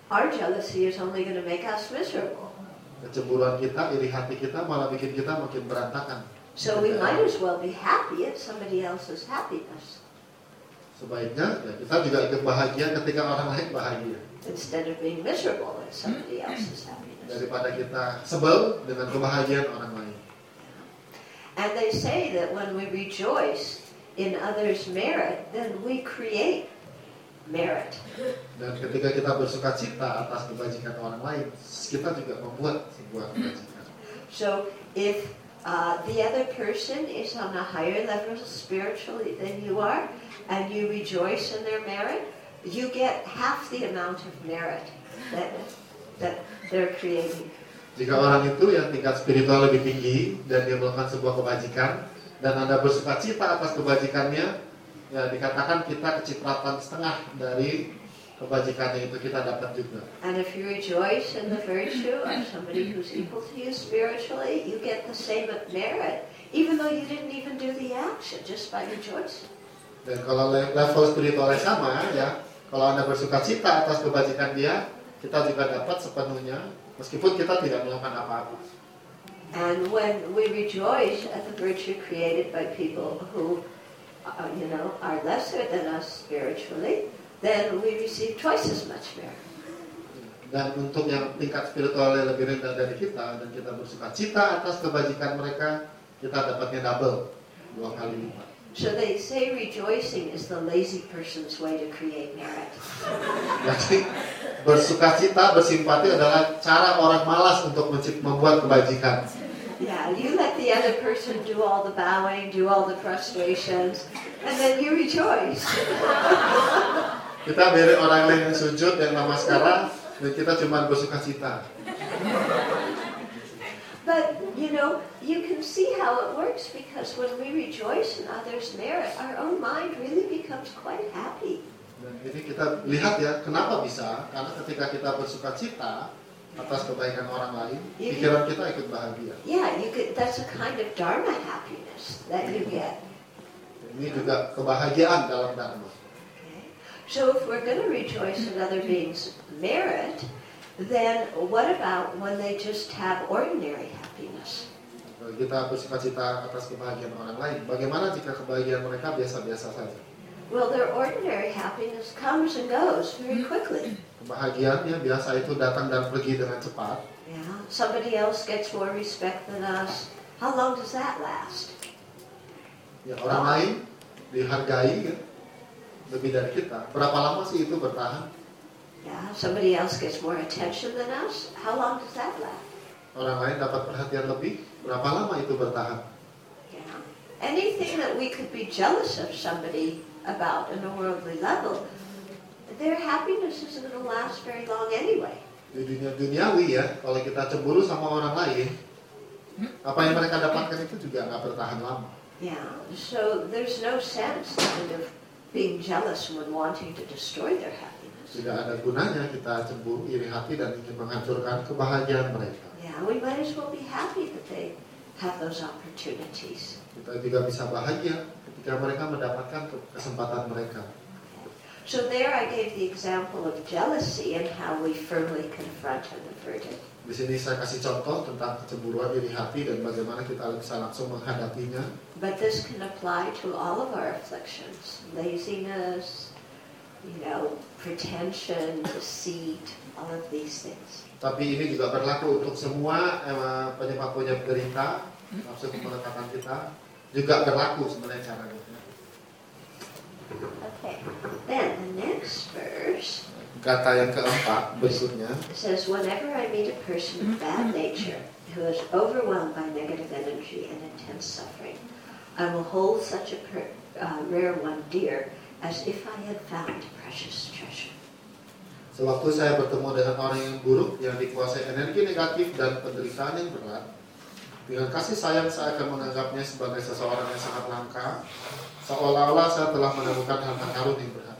our jealousy is only going to make us miserable. Kecemburuan kita, iri hati kita malah bikin kita makin berantakan. So we might as well be happy at somebody else's happiness. Sebaiknya ya, kita juga ikut bahagia ketika orang lain bahagia. Instead of being miserable at somebody else's happiness. Daripada kita sebel dengan kebahagiaan orang lain. And they say that when we rejoice in others' merit, then we create merit. Dan ketika kita bersuka cita atas kebajikan orang lain, kita juga membuat sebuah kebajikan. So if uh, the other person is on a higher level spiritually than you are, and you rejoice in their merit, you get half the amount of merit that that they're creating. Jika orang itu yang tingkat spiritual lebih tinggi dan dia melakukan sebuah kebajikan dan Anda bersuka cita atas kebajikannya, ya dikatakan kita kecipratan setengah dari kebajikannya itu kita dapat juga. And if you rejoice in the virtue of somebody who's equal to you spiritually, you get the same merit, even though you didn't even do the action, just by rejoicing. Dan kalau level spiritualnya sama, ya, kalau Anda bersuka cita atas kebajikan dia, kita juga dapat sepenuhnya, meskipun kita tidak melakukan apa-apa. And when we rejoice at the virtue created by people who, uh, you know, are lesser than us spiritually, then we receive twice as much merit. Dan untuk yang tingkat spiritualnya lebih rendah dari kita, dan kita bersuka cita atas kebajikan mereka, kita dapatnya double, dua kali lipat. So they say rejoicing is the lazy person's way to create merit. Jadi bersuka cita, bersimpati adalah cara orang malas untuk membuat kebajikan. Yeah, you let the other person do all the bowing, do all the prostrations, and then you rejoice. Kita biarin orang lain yang sujud, yang namaskara, dan kita cuma bersuka cita. But, you know, you can see how it works because when we rejoice in others' merit, our own mind really becomes quite happy. Dan ini kita lihat ya, kenapa bisa? Karena ketika kita bersuka cita atas kebaikan orang lain, pikiran kita ikut bahagia. Yeah, you could, that's a kind of dharma happiness that you get. Ini juga kebahagiaan dalam dharma. Okay. So if we're going to rejoice in other beings' merit, then what about when they just have ordinary happiness? Kalau kita bersuka cita atas kebahagiaan orang lain, bagaimana jika kebahagiaan mereka biasa-biasa saja? Well, their ordinary happiness comes and goes very quickly. Kebahagiaannya biasa itu datang dan pergi dengan cepat. Yeah, somebody else gets more respect than us. How long does that last? Ya, orang lain dihargai ya, lebih dari kita. Berapa lama sih itu bertahan? Yeah, somebody else gets more attention than us. How long does that last? Orang lain dapat perhatian lebih. Berapa lama itu bertahan? Yeah. Anything that we could be jealous of somebody about in a worldly level, their happiness isn't going to last very long anyway. Di dunia duniawi ya, kalau kita cemburu sama orang lain, apa yang mereka dapatkan itu juga nggak bertahan lama. Yeah. So there's no sense kind of being jealous when wanting to destroy their happiness. Tidak ada gunanya kita cemburu, iri hati dan ingin menghancurkan kebahagiaan mereka. Yeah, we might as well be happy that they have those opportunities. Kita juga bisa bahagia ketika mereka mendapatkan kesempatan mereka. So there I gave the example of jealousy and how we firmly confront and avert it. Di sini saya kasih contoh tentang kecemburuan, iri hati dan bagaimana kita bisa langsung menghadapinya. But this can apply to all of our afflictions, laziness, you know, pretension, deceit, all of these things. Tapi ini juga berlaku untuk semua eh, penyebab-penyebab derita, nafsu kemelekatan kita, juga berlaku sebenarnya caranya. Okay, then the next verse Kata yang keempat berikutnya says, whenever I meet a person of bad nature who is overwhelmed by negative energy and intense suffering, I will hold such a per, uh, rare one dear as if I had found precious treasure. Sewaktu saya bertemu dengan orang yang buruk, yang dikuasai energi negatif dan penderitaan yang berat, dengan kasih sayang saya akan menganggapnya sebagai seseorang yang sangat langka, seolah-olah saya telah menemukan harta karun yang berharga.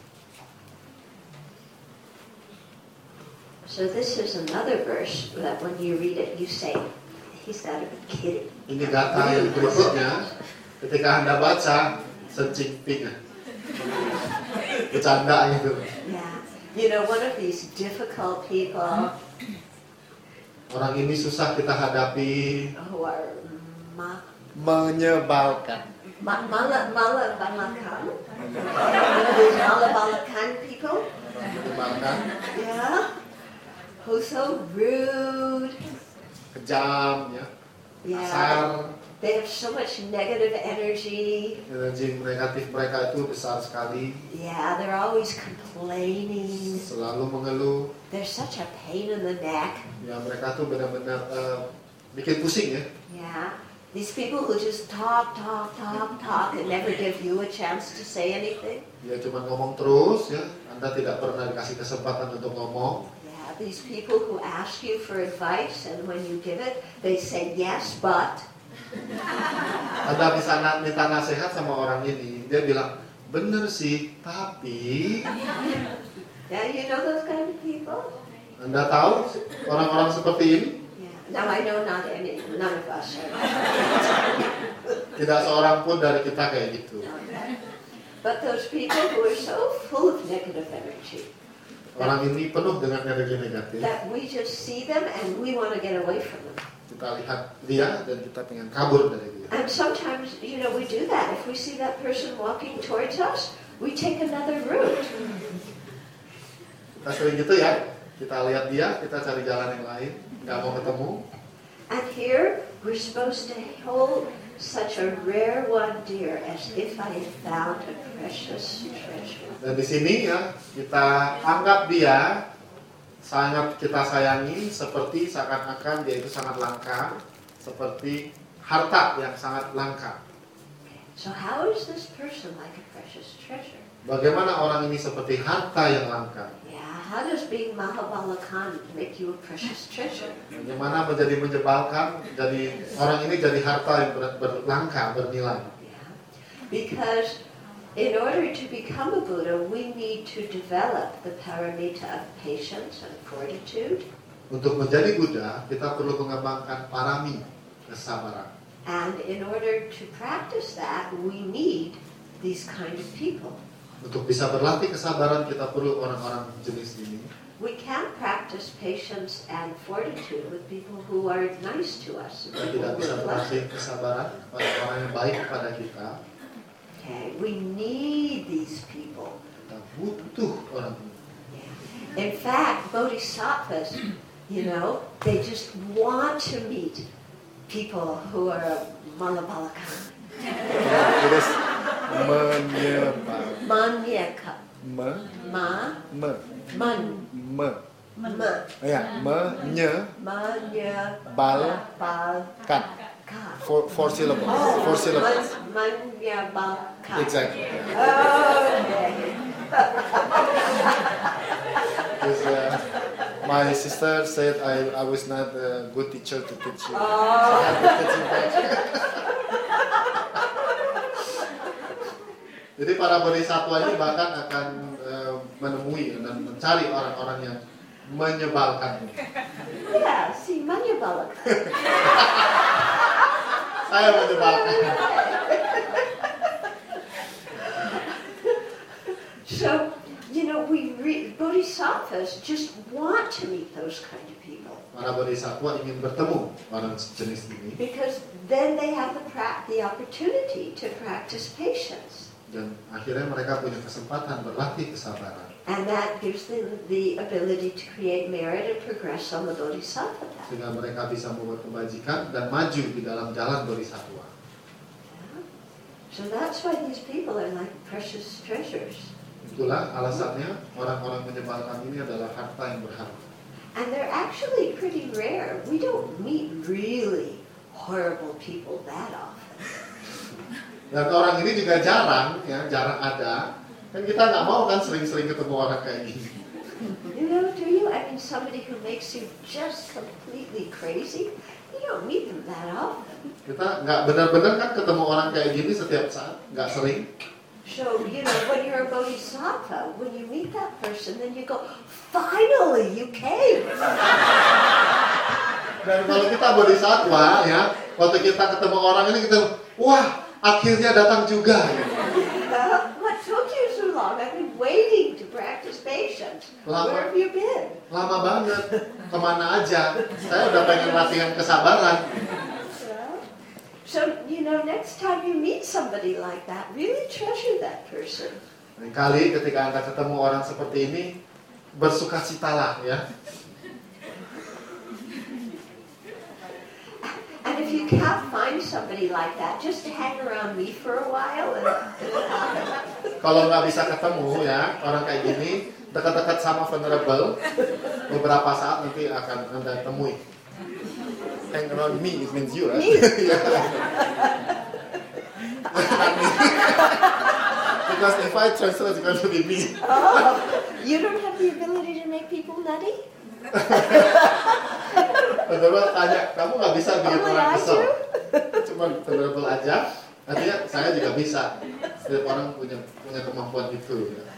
So this is another verse that when you read it, you say, he's got to be kidding. Ini kata yang berikutnya, ketika Anda baca, sencing ping, bercanda gitu. Yeah. You know, one of these difficult people Orang ini susah kita hadapi, who are ma, menyebalkan. ma, mala, mala, balakan. You know, these mala, balakan people? Menyebalkan, Yeah. Who's so rude. kejam, ya, Yeah. kasar. They have so much negative energy. Energi negatif mereka itu besar sekali, Yeah, they're always complaining. selalu mengeluh. They're such a pain in the neck. Ya mereka tuh benar-benar eh, bikin pusing ya. Yeah. These people who just talk, talk, talk, talk and never give you a chance to say anything. Dia cuma ngomong terus ya. Anda tidak pernah dikasih kesempatan untuk ngomong. Yeah, these people who ask you for advice and when you give it, they say yes, but. Anda bisa na- minta nasihat sama orang ini, dia bilang bener sih, tapi Yeah, you know those kind of people? Anda tahu orang-orang seperti ini? Yeah. Now I know not any, none of us are. Tidak seorang pun dari kita kayak gitu. But those people who are so full of negative energy Orang ini penuh dengan energi negatif. that we just see them and we want to get away from them. Kita lihat dia dan kita pengen kabur dari dia. And sometimes, you know, we do that. If we see that person walking towards us, we take another route. Kita sering gitu ya. Kita lihat dia, kita cari jalan yang lain, nggak mau ketemu. And here, we're supposed to hold such a rare one dear as if I had found a precious treasure. Dan di sini ya, kita anggap dia sangat kita sayangi seperti seakan-akan dia itu sangat langka, seperti harta yang sangat langka. So how is this person like a precious treasure? Bagaimana orang ini seperti harta yang langka? Yeah, how does being Mahabalakan make you a precious treasure? Bagaimana menjadi menjebalkan, jadi orang ini jadi harta yang ber- berlangka, bernilai. Yeah, because in order to become a Buddha, we need to develop the paramita of patience and fortitude. Untuk menjadi Buddha, kita perlu mengembangkan parami, kesabaran. And in order to practice that, we need these kind of people. Untuk bisa berlatih kesabaran, kita perlu orang-orang jenis ini. We can't practice patience and fortitude with people who are nice to us. Kita tidak bisa berlatih kesabaran pada orang yang baik kepada kita. Okay, we need these people. Kita butuh orang ini. Yeah. In fact, bodhisattvas, you know, they just want to meet people who are malabalakan. Terus menyebar, Manyaka. me, Ma. me, Man. me, Ma. ya, menyebalkan, Manyabalkan. four, four syllables, Oh, four syllables. man- Manyabalkan. Exactly. Okay. Because, uh, my sister said I, I was not a good teacher to teach you. Oh. I had to teach you back. Jadi para bodhisattva ini bahkan akan eh, menemui dan mencari orang-orang yang menyebalkan. Yeah, see, manyabalkan. Saya menyebalkan. So, you know, we re- bodhisattvas just want to meet those kind of people Para bodhisattva ingin bertemu orang jenis ini because then they have the pra- the opportunity to practice patience, dan akhirnya mereka punya kesempatan berlatih kesabaran. and that gives them the ability to create merit and progress on the bodhisattva path. Sehingga mereka bisa membuat kebajikan dan maju di dalam jalan bodhisattva. Yeah. So that's why these people are like precious treasures, Itulah alasannya orang-orang menyebalkan ini adalah harta yang berharga. and they're actually pretty rare. We don't meet really horrible people that often. Dan orang ini juga jarang, ya jarang ada. Kan kita nggak mau kan sering-sering ketemu orang kayak gini. You know, do you? I mean, somebody who makes you just completely crazy, you don't meet them that often. Kita nggak benar-benar kan ketemu orang kayak gini setiap saat, nggak sering. So, you know, when you're a bodhisattva, when you meet that person, then you go, finally, you came. Dan kalau kita bodhisattva, ya, waktu kita ketemu orang ini kita, wah, akhirnya datang juga. Ya. Uh, what took you so long? I've been waiting to practice patience. Lama, Where have you been? lama banget. Kemana aja? Saya udah pengen latihan kesabaran. Well, so, you know, next time you meet somebody like that, really treasure that person. Lain kali ketika Anda ketemu orang seperti ini, bersukacitalah ya. And if you can't find somebody like that, just hang around me for a while. And, Kalau nggak bisa ketemu ya orang kayak gini, dekat-dekat sama Venerable, beberapa saat nanti akan Anda temui. Hang around me, it means you, right? Me? Because if I translate, it's going to be me. Oh, you don't have the ability to make people nutty? Venerable tanya, kamu nggak bisa bikin Only orang I kesel? do? Cuma Venerable aja, artinya saya juga bisa. Setiap orang punya punya kemampuan itu. Ya.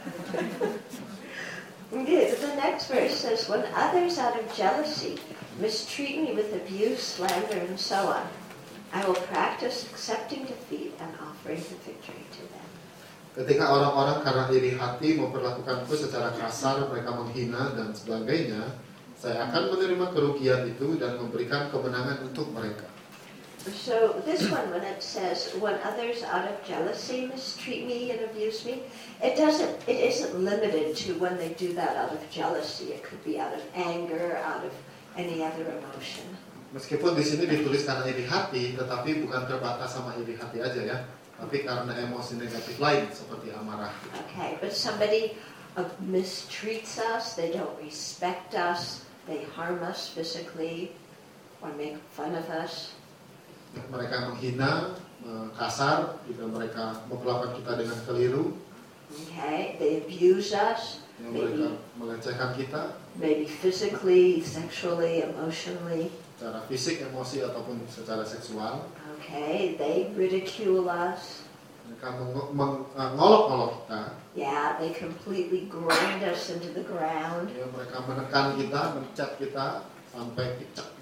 Okay, the next verse says, when others out of jealousy mistreat me with abuse, slander, and so on, I will practice accepting defeat and offering the victory to them. Ketika orang-orang karena iri hati memperlakukanku secara kasar, mereka menghina dan sebagainya, saya akan menerima kerugian itu dan memberikan kemenangan untuk mereka. So this one, when it says, when others out of jealousy mistreat me and abuse me, it doesn't, it isn't limited to when they do that out of jealousy. It could be out of anger, out of any other emotion. Meskipun di sini ditulis karena iri hati, tetapi bukan terbatas sama iri hati aja ya, tapi karena emosi negatif lain seperti amarah. Okay, but somebody uh, mistreats us, they don't respect us, they harm us physically, or make fun of us. Mereka menghina, kasar, juga mereka memperlakukan kita dengan keliru. Okay, they abuse us. Yang mereka melecehkan kita. Maybe physically, sexually, emotionally. Secara fisik, emosi ataupun secara seksual. Okay, they ridicule us. Mereka mengolok-olok kita. Yeah, they completely grind us into the ground. Ya, mereka menekan kita, mencat kita sampai picak.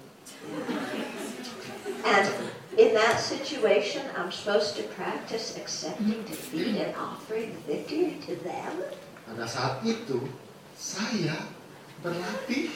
And in that situation, I'm supposed to practice accepting defeat and offering victory to them. Pada saat itu, saya berlatih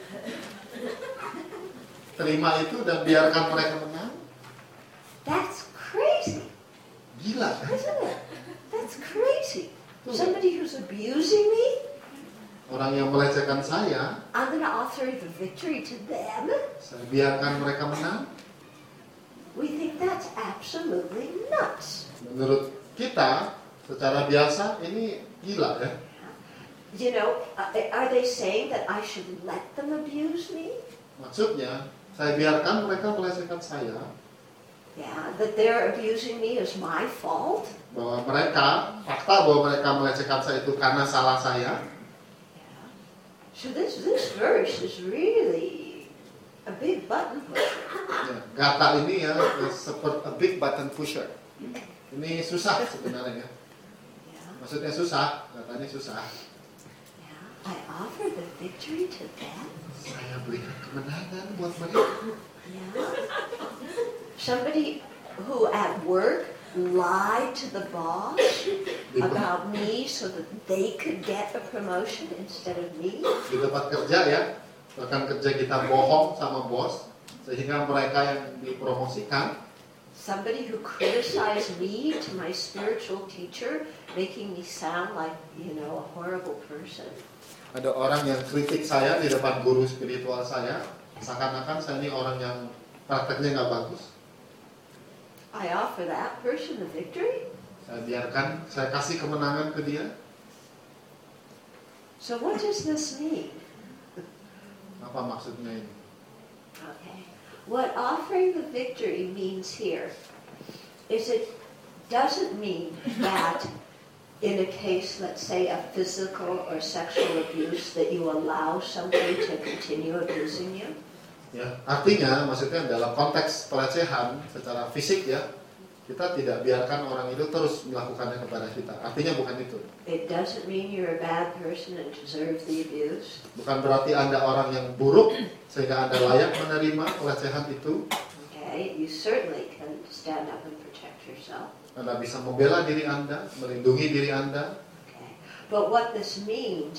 terima itu dan biarkan mereka menang. That's crazy, Gila kan? isn't it? That's crazy. Somebody who's abusing me, Orang yang melecehkan saya, I'm going to offer the victory to them. saya biarkan mereka menang. We think that's absolutely nuts. Menurut kita, secara biasa ini gila ya. You know, uh, are they saying that I should let them abuse me? Maksudnya, saya biarkan mereka melecehkan saya, Yeah, that they're abusing me is my fault? bahwa mereka, fakta bahwa mereka melecehkan saya itu karena salah saya. Yeah. So this, this verse is really a big button pusher. Ya, kata ini ya seperti a big button pusher. Ini susah sebenarnya. Yeah. Maksudnya susah, katanya susah. Yeah. I offer the victory to them. Saya berikan kemenangan buat mereka. Yeah. Somebody who at work lied to the boss about me so that they could get a promotion instead of me. Di tempat kerja ya, rekan kerja kita bohong sama bos sehingga mereka yang dipromosikan. Somebody who criticized me to my spiritual teacher, making me sound like, you know, a horrible person. Ada orang yang kritik saya di depan guru spiritual saya, seakan-akan saya ini orang yang prakteknya nggak bagus. I offer that person the victory. Saya biarkan, saya kasih kemenangan ke dia. So what does this mean? Apa maksudnya ini? Okay. What offering the victory means here is it doesn't mean that in a case, let's say, of physical or sexual abuse, that you allow somebody to continue abusing you. Ya, artinya maksudnya dalam konteks pelecehan secara fisik ya, kita tidak biarkan orang itu terus melakukannya kepada kita. Artinya bukan itu. It doesn't mean you're a bad person and deserve the abuse. Bukan berarti Anda orang yang buruk sehingga Anda layak menerima pelecehan itu. Okay, you certainly can stand up and protect yourself. Anda bisa membela diri Anda, melindungi diri Anda. Okay, but what this means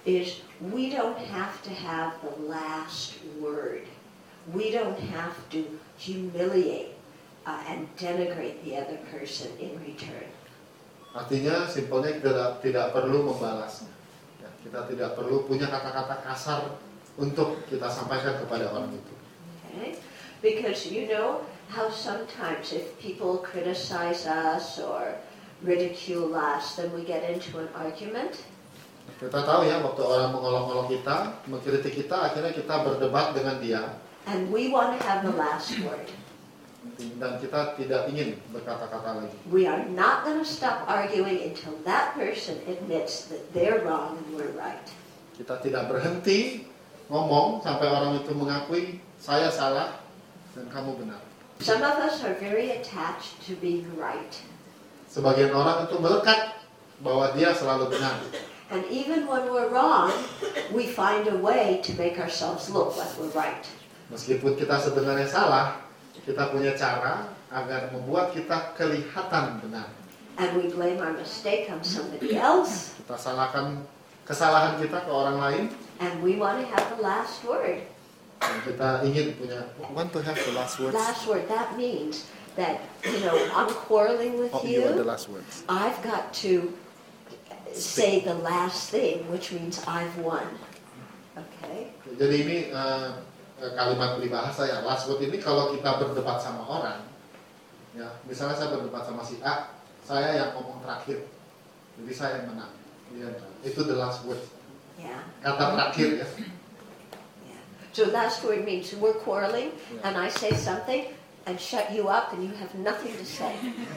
is we don't have to have the last word. We don't have to humiliate uh, and denigrate the other person in return. Artinya simpelnya tidak tidak perlu membalasnya. Ya, kita tidak perlu punya kata-kata kasar untuk kita sampaikan kepada orang itu. Okay? Because you know how sometimes if people criticize us or ridicule us, then we get into an argument. Kita tahu ya, waktu orang mengolok-olok kita, mengkritik kita, akhirnya kita berdebat dengan dia. And we want to have the last word. Dan kita tidak ingin berkata-kata lagi. We are not going to stop arguing until that person admits that they're wrong and we're right. Kita tidak berhenti ngomong sampai orang itu mengakui saya salah dan kamu benar. Some of us are very attached to being right. Sebagian orang itu melekat bahwa dia selalu benar. And even when we're wrong, we find a way to make ourselves look like we're right. Meskipun kita sebenarnya salah, kita punya cara agar membuat kita kelihatan benar. And we blame our mistake on somebody else. Kita salahkan kesalahan kita ke orang lain. And we want to have the last word. Dan kita ingin punya Want to have the last words? Last word, that means that, you know, I'm quarreling with Oh, you want the you. last words. I've got to say the last thing, which means I've won. Okay? Jadi ini uh, kalimat peribahasa ya, last word ini kalau kita berdebat sama orang, ya, misalnya saya berdebat sama si A, saya yang ngomong terakhir, jadi saya yang menang. Ya, itu the last word, Yeah. kata terakhir ya. Yeah. So last word means we're quarreling, Yeah. and I say something and shut you up, and you have nothing to say.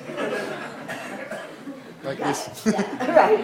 Like Got this. it? Yeah. Right.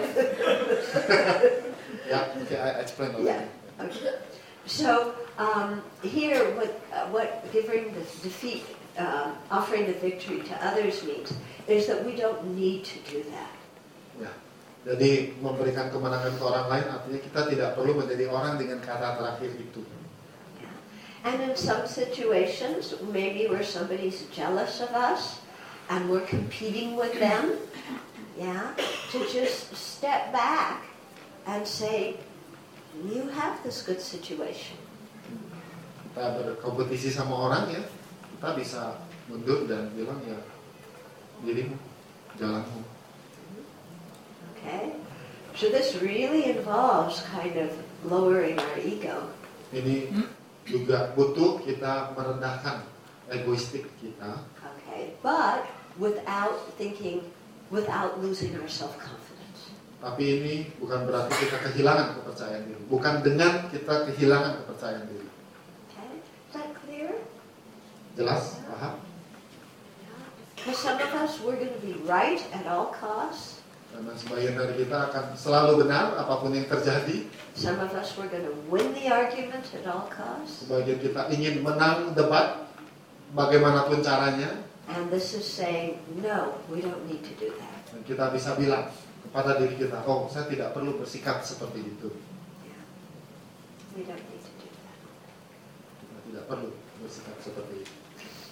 Ya, Okay, I explain already. Yeah. Okay. So um, here, what uh, what giving the defeat, uh, offering the victory to others means is that we don't need to do that. Ya. Jadi memberikan kemenangan ke orang lain artinya kita tidak perlu menjadi orang dengan kata terakhir itu. And in some situations, maybe where somebody's jealous of us and we're competing with them, yeah, to just step back and say, you have this good situation. Kita berkompetisi sama orang ya, kita bisa mundur dan bilang ya, dirimu, jalanmu. Okay? So this really involves kind of lowering our ego. Ini juga butuh kita merendahkan egoistik kita. Okay? But without thinking, without losing our self-confidence. Tapi ini bukan berarti kita kehilangan kepercayaan diri. Bukan dengan kita kehilangan kepercayaan diri. Okay? Is that clear? Jelas? Paham? For some of us, we're going to be right at all costs. Karena sebagian dari kita akan selalu benar apapun yang terjadi. Some of us, we're going to win the argument at all costs. Sebagian kita ingin menang debat bagaimanapun caranya. And this is saying, no, we don't need to do that. Dan kita bisa bilang kepada diri kita, oh saya tidak perlu bersikap seperti itu. Yeah. We don't need to do that. Kita tidak perlu bersikap seperti itu.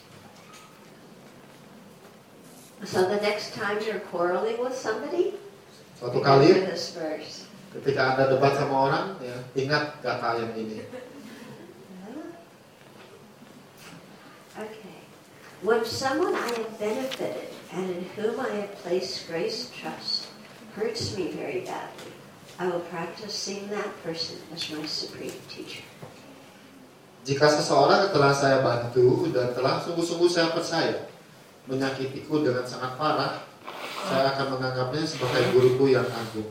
So the next time you're quarreling with somebody, Suatu remember kali this verse. ketika Anda debat sama orang, ya, ingat kata yang ini. Okay. When someone I have benefited and in whom I have placed grace trust hurts me very badly, I will practice seeing that person as my supreme teacher. Jika seseorang yang telah saya bantu dan telah sungguh-sungguh saya percaya menyakitiku dengan sangat parah, saya akan menganggapnya sebagai guruku yang agung.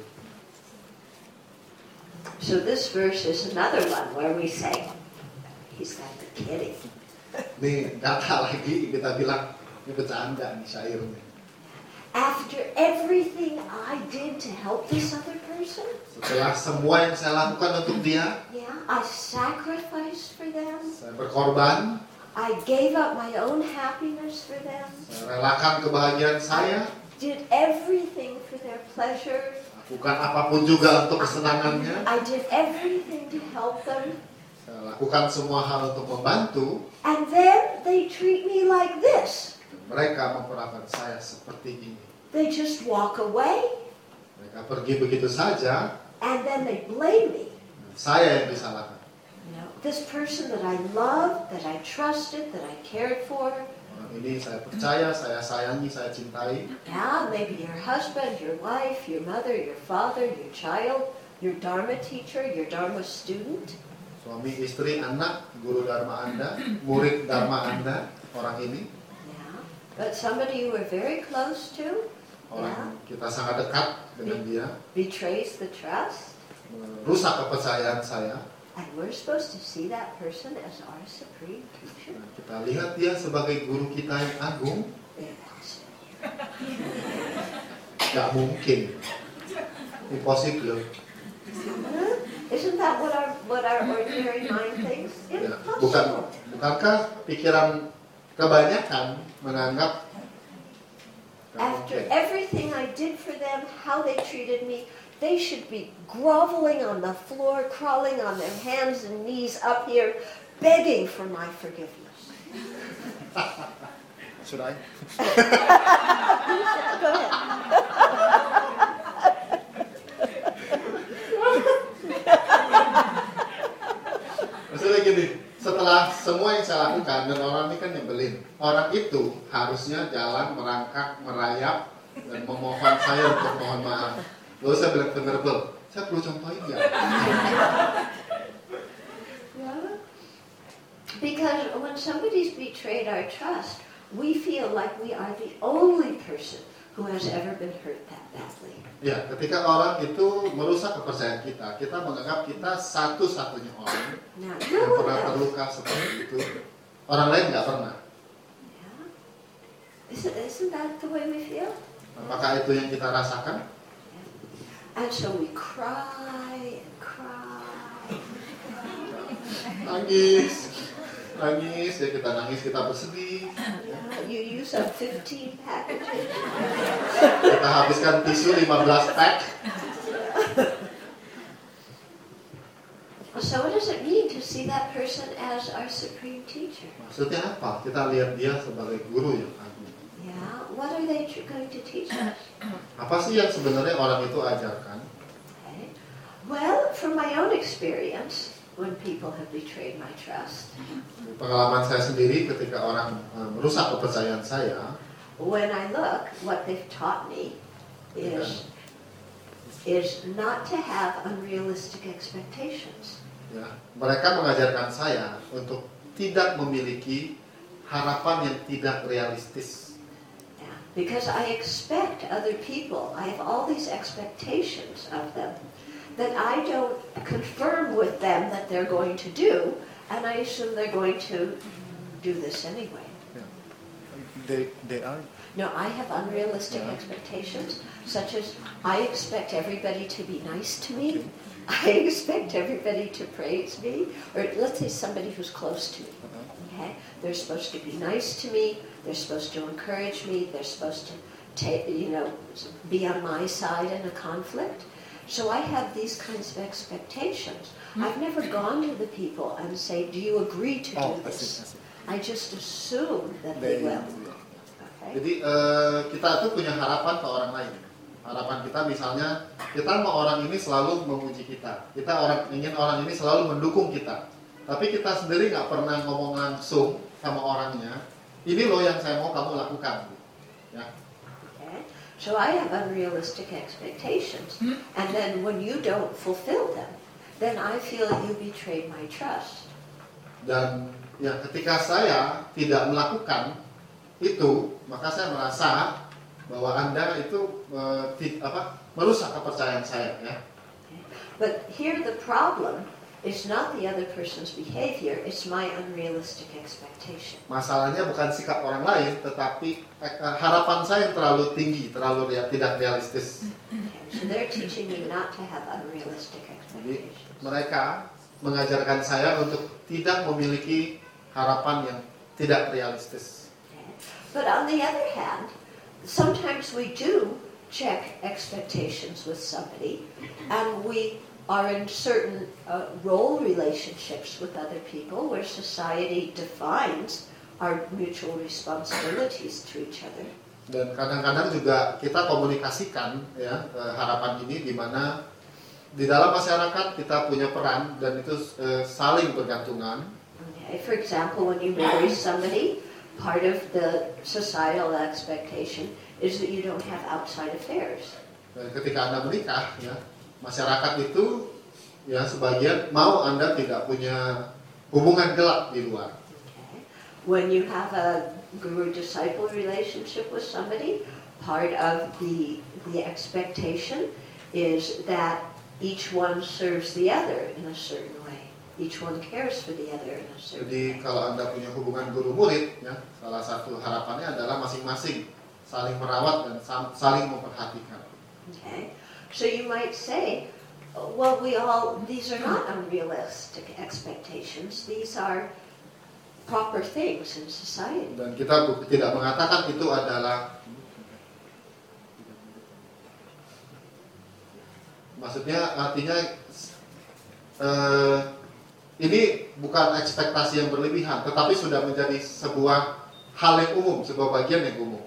So this verse is another one where we say, he's got the kidding. Ini data lagi kita bilang, ini bercanda nih syairnya. After everything I did to help this other person, Setelah semua yang saya lakukan untuk dia, yeah, I sacrificed for them. saya berkorban, I gave up my own happiness for them. saya relakan kebahagiaan saya, Did everything for their pleasure. lakukan apapun juga untuk kesenangannya, I did everything to help them. saya lakukan semua hal untuk membantu, And then they treat me like this. dan mereka memperlakukan saya seperti ini. They just walk away Mereka pergi begitu saja, and then they blame me. Saya yang disalahkan. You know, this person that I loved, that I trusted, that I cared for, Nah, ini saya percaya, saya sayangi, saya cintai. yeah, maybe your husband, your wife, your mother, your father, your child, your Dharma teacher, your Dharma student. Suami, istri, anak, guru Dharma Anda, murid Dharma Anda, orang ini, Yeah, but somebody you were very close to, orang kita sangat dekat dengan dia, betrays the trust, merusak kepercayaan saya. and we're supposed to see that person as our supreme teacher. Nah, kita lihat dia sebagai guru kita yang agung. Gak mungkin, impossible. Isn't that what our what our ordinary mind thinks? Ya, bukan, Impossible. bukankah pikiran kebanyakan menganggap gak After mungkin? everything I did for them, how they treated me, they should be groveling on the floor, crawling on their hands and knees up here, begging for my forgiveness. Should I? Go ahead. Maksudnya gini, setelah semua yang saya lakukan, dan orang ini kan nyebelin, orang itu harusnya jalan merangkak, merayap, dan memohon saya untuk mohon maaf. Lalu saya bilang venerable, saya perlu contohin ya. Yeah. Because when somebody's betrayed our trust, we feel like we are the only person who has ever been hurt that badly. Ya, ketika orang itu merusak kepercayaan kita, kita menganggap kita satu-satunya orang Now, yang no one pernah else. terluka seperti itu. Orang lain nggak pernah. Yeah. Isn't, isn't that the way we feel? Apakah itu yang kita rasakan? And so we cry and cry. Nangis, nangis, ya kita nangis, kita bersedih. Yeah, you use up fifteen packages. Kita habiskan tisu lima belas pack. So what does it mean to see that person as our supreme teacher? Maksudnya apa? Kita lihat dia sebagai guru yang agung. Yeah, what are they tr- going to teach us? Apa sih yang sebenarnya orang itu ajarkan? Okay. Well, from my own experience, when people have betrayed my trust, Pengalaman saya sendiri ketika orang uh, merusak kepercayaan saya, when I look, what they've taught me is is not to have unrealistic expectations. ya, mereka mengajarkan saya untuk tidak memiliki harapan yang tidak realistis. Yeah. Because I expect other people, I have all these expectations of them that I don't confirm with them that they're going to do, and I assume they're going to do this anyway. They they are. No, I have unrealistic Yeah. expectations, such as I expect everybody to be nice to me. I expect everybody to praise me, or let's say somebody who's close to me. Okay, they're supposed to be nice to me. They're supposed to encourage me. They're supposed to take, you know, be on my side in a conflict. So I have these kinds of expectations. I've never gone to the people and say, "Do you agree to do Oh, I see, I this?" see. I just assume that They, they will. yeah. Okay. Jadi eh, kita tuh punya harapan ke orang lain. Harapan kita misalnya, kita mau orang ini selalu memuji kita. Kita orang ingin orang ini selalu mendukung kita. Tapi kita sendiri nggak pernah ngomong langsung sama orangnya. Ini loh yang saya mau kamu lakukan. Ya. Okay. So I have unrealistic expectations, and then when you don't fulfill them, then I feel that you betrayed my trust. Dan ya ketika saya tidak melakukan itu, maka saya merasa bahwa Anda itu eh, ti- apa, merusak kepercayaan saya. Ya. But here the problem is not the other person's behavior, it's my unrealistic expectation. Masalahnya bukan sikap orang lain, tetapi eh, harapan saya yang terlalu tinggi, terlalu rea- tidak realistis. Okay. So they're teaching me not to have unrealistic Jadi expectations. mereka mengajarkan saya untuk tidak memiliki harapan yang tidak realistis. Okay. But on the other hand, sometimes we do check expectations with somebody, and we are in certain uh, role relationships with other people where society defines our mutual responsibilities to each other. Dan kadang-kadang juga kita komunikasikan ya eh, harapan ini di mana di dalam masyarakat kita punya peran dan itu uh, saling bergantungan. Okay. For example, when you marry somebody, part of the societal expectation is that you don't have outside affairs. Dan ketika Anda menikah, ya, masyarakat itu ya sebagian mau Anda tidak punya hubungan gelap di luar. Okay. When you have a guru-disciple relationship with somebody, part of the the expectation is that each one serves the other in a certain way. Each one cares for the other in a certain Jadi way. kalau Anda punya hubungan guru murid, ya, salah satu harapannya adalah masing-masing saling merawat dan saling memperhatikan. Okay, so you might say, well, we all, these are not unrealistic expectations. These are proper things in society. Dan kita tidak mengatakan itu adalah, maksudnya artinya eh, ini bukan ekspektasi yang berlebihan, tetapi sudah menjadi sebuah hal yang umum, sebuah bagian yang umum.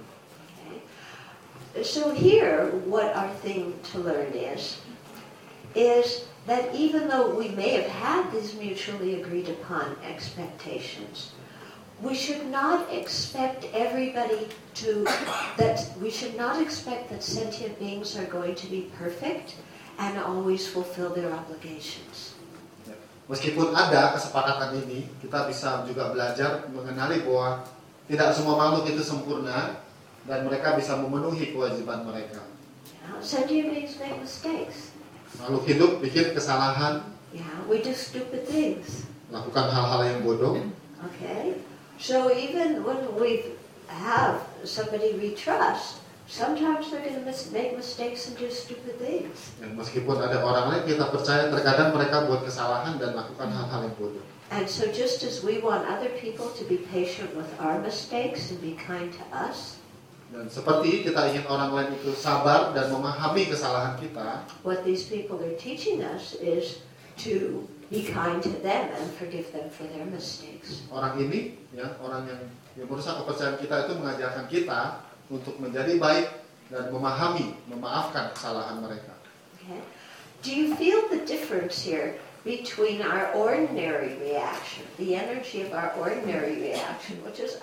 So here, what our thing to learn is, is that even though we may have had these mutually agreed upon expectations, we should not expect everybody to, that we should not expect that sentient beings are going to be perfect and always fulfill their obligations. Meskipun ada kesepakatan ini, kita bisa juga belajar mengenali bahwa tidak semua makhluk itu sempurna, dan mereka bisa memenuhi kewajiban mereka. Yeah, sentient beings make mistakes. Makhluk hidup bikin kesalahan, Yeah, we do stupid things. melakukan hal-hal yang bodoh. Okay, so even when we have somebody we trust, sometimes they're going to mis- make mistakes and do stupid things. Dan meskipun ada orang lain kita percaya, terkadang mereka buat kesalahan dan melakukan hal-hal yang bodoh. And so just as we want other people to be patient with our mistakes and be kind to us, Dan seperti kita ingin orang lain itu sabar dan memahami kesalahan kita, what these people are teaching us is to be kind to them and forgive them for their mistakes. orang ini, ya, orang yang, yang merusak kepercayaan kita itu mengajarkan kita untuk menjadi baik dan memahami, memaafkan kesalahan mereka. Okay. Do you feel the difference here between our ordinary reaction, the energy of our ordinary reaction, which is,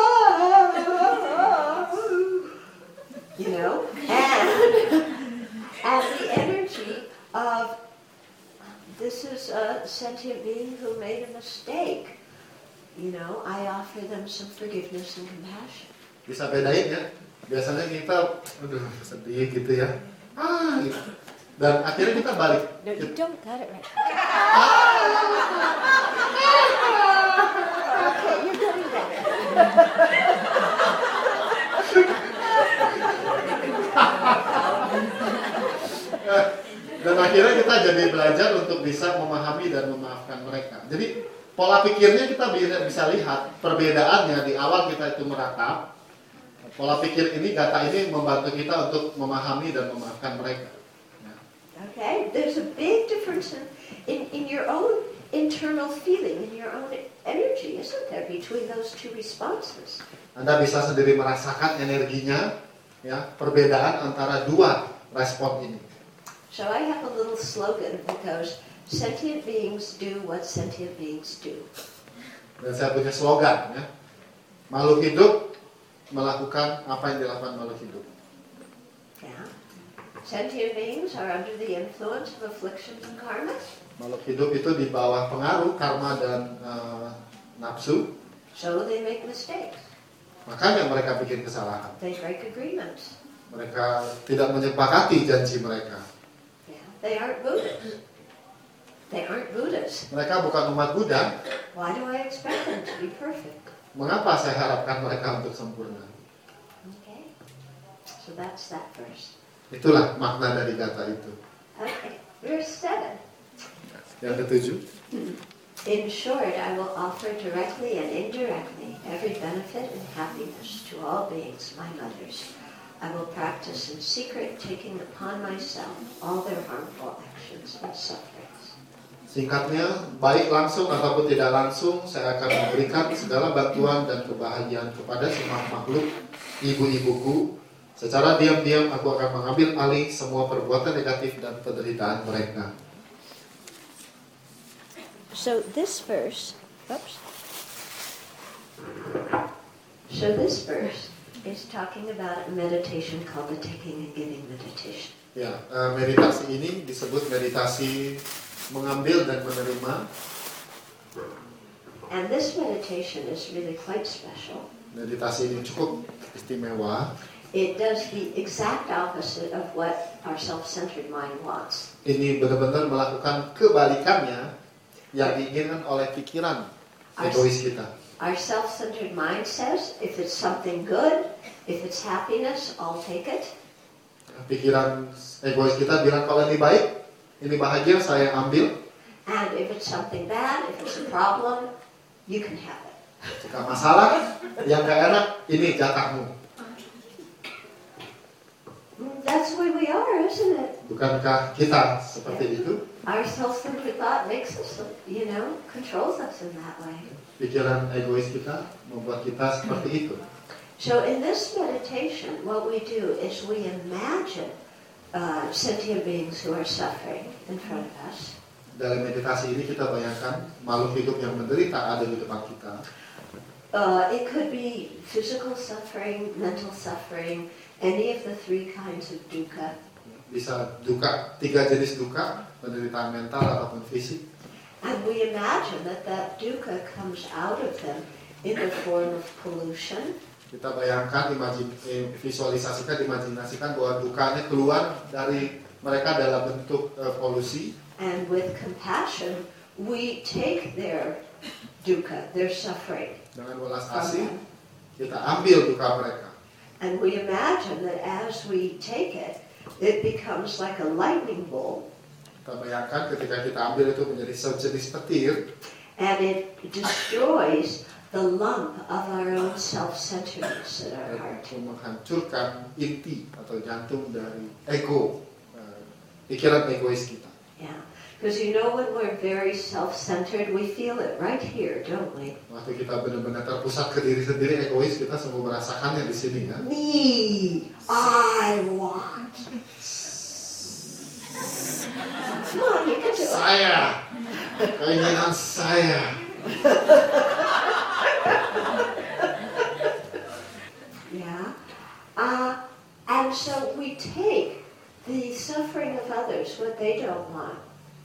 ah, you know, and, and the energy of, this is a sentient being who made a mistake. You know, I offer them some forgiveness and compassion. Bisa bedain ya, biasanya kita, aduh sedih gitu ya, ah, gitu. Dan akhirnya kita balik. No, you don't got it right. Okay, you're doing better. Dan akhirnya kita jadi belajar untuk bisa memahami dan memaafkan mereka. Jadi pola pikirnya kita bisa lihat perbedaannya di awal kita itu meratap. Pola pikir ini, data ini membantu kita untuk memahami dan memaafkan mereka. Okay, there's a big difference in, in, in your own internal feeling, in your own energy, isn't there, between those two responses? Anda bisa sendiri merasakan energinya, ya, perbedaan antara dua respon ini. So I have a little slogan that goes, sentient beings do what sentient beings do. Dan saya punya slogan, ya, makhluk hidup melakukan apa yang dilakukan makhluk hidup. Yeah. Sentient beings are under the influence of afflictions and karma. Makhluk hidup itu di bawah pengaruh karma dan uh, nafsu. So they make mistakes. Makanya mereka bikin kesalahan. They break agreements. Mereka tidak menyepakati janji mereka. Yeah. They aren't Buddhas. They aren't Buddhas. Mereka bukan umat Buddha. Why do I expect them to be perfect? Mengapa saya harapkan mereka untuk sempurna? Okay. So that's that verse. Itulah makna dari kata itu. Okay. Verse seven. Yang ketujuh. In short, I will offer directly and indirectly every benefit and happiness to all beings, my mothers. I will practice in secret, taking upon myself all their harmful actions and sufferings. Singkatnya, baik langsung ataupun tidak langsung, saya akan memberikan segala bantuan dan kebahagiaan kepada semua makhluk ibu-ibuku, Secara diam-diam aku akan mengambil alih semua perbuatan negatif dan penderitaan mereka. So this verse, oops. So this verse is talking about a meditation called the taking and giving meditation. Ya, uh, meditasi ini disebut meditasi mengambil dan menerima. And this meditation is really quite special. Meditasi ini cukup istimewa. It does the exact opposite of what our self-centered mind wants. Ini benar-benar melakukan kebalikannya yang diinginkan oleh pikiran egois kita. Our self-centered mind says, if it's something good, if it's happiness, I'll take it. Pikiran egois kita bilang kalau ini baik, ini bahagia, saya ambil. And if it's something bad, if it's a problem, you can have it. Jika masalah, yang gak enak, ini jatahmu. That's where we are, isn't it? Bukankah kita seperti itu? Our self-centered thought makes us, you know, controls us in that way. Pikiran egois kita membuat kita seperti itu. So in this meditation, what we do is we imagine uh, sentient beings who are suffering in front of us. Dalam meditasi ini kita bayangkan makhluk hidup yang menderita ada di depan kita. Uh, it could be physical suffering, mental suffering, any of the three kinds of dukkha. Bisa duka, tiga jenis duka, penderitaan mental ataupun fisik. And we imagine that that dukkha comes out of them in the form of pollution. Kita bayangkan, imajin, visualisasikan, imajinasikan bahwa dukanya keluar dari mereka dalam bentuk uh, polusi. And with compassion, we take their dukkha, their suffering. Dengan welas asih, kita ambil duka mereka. And we imagine that as we take it, it becomes like a lightning bolt. Kita bayangkan ketika kita ambil itu menjadi sejenis petir. And it destroys the lump of our own self-centeredness in our heart. Untuk menghancurkan inti atau jantung dari ego, uh, pikiran egois kita. Yeah. Because you know when we're very self-centered, we feel it right here, don't we? Waktu kita benar-benar terpusat ke diri sendiri egois, kita semua merasakannya di sini kan. Me, I want. Come on, you can do it. Saya, keinginan saya. Yeah. Uh, and so we take the suffering of others, what they don't want.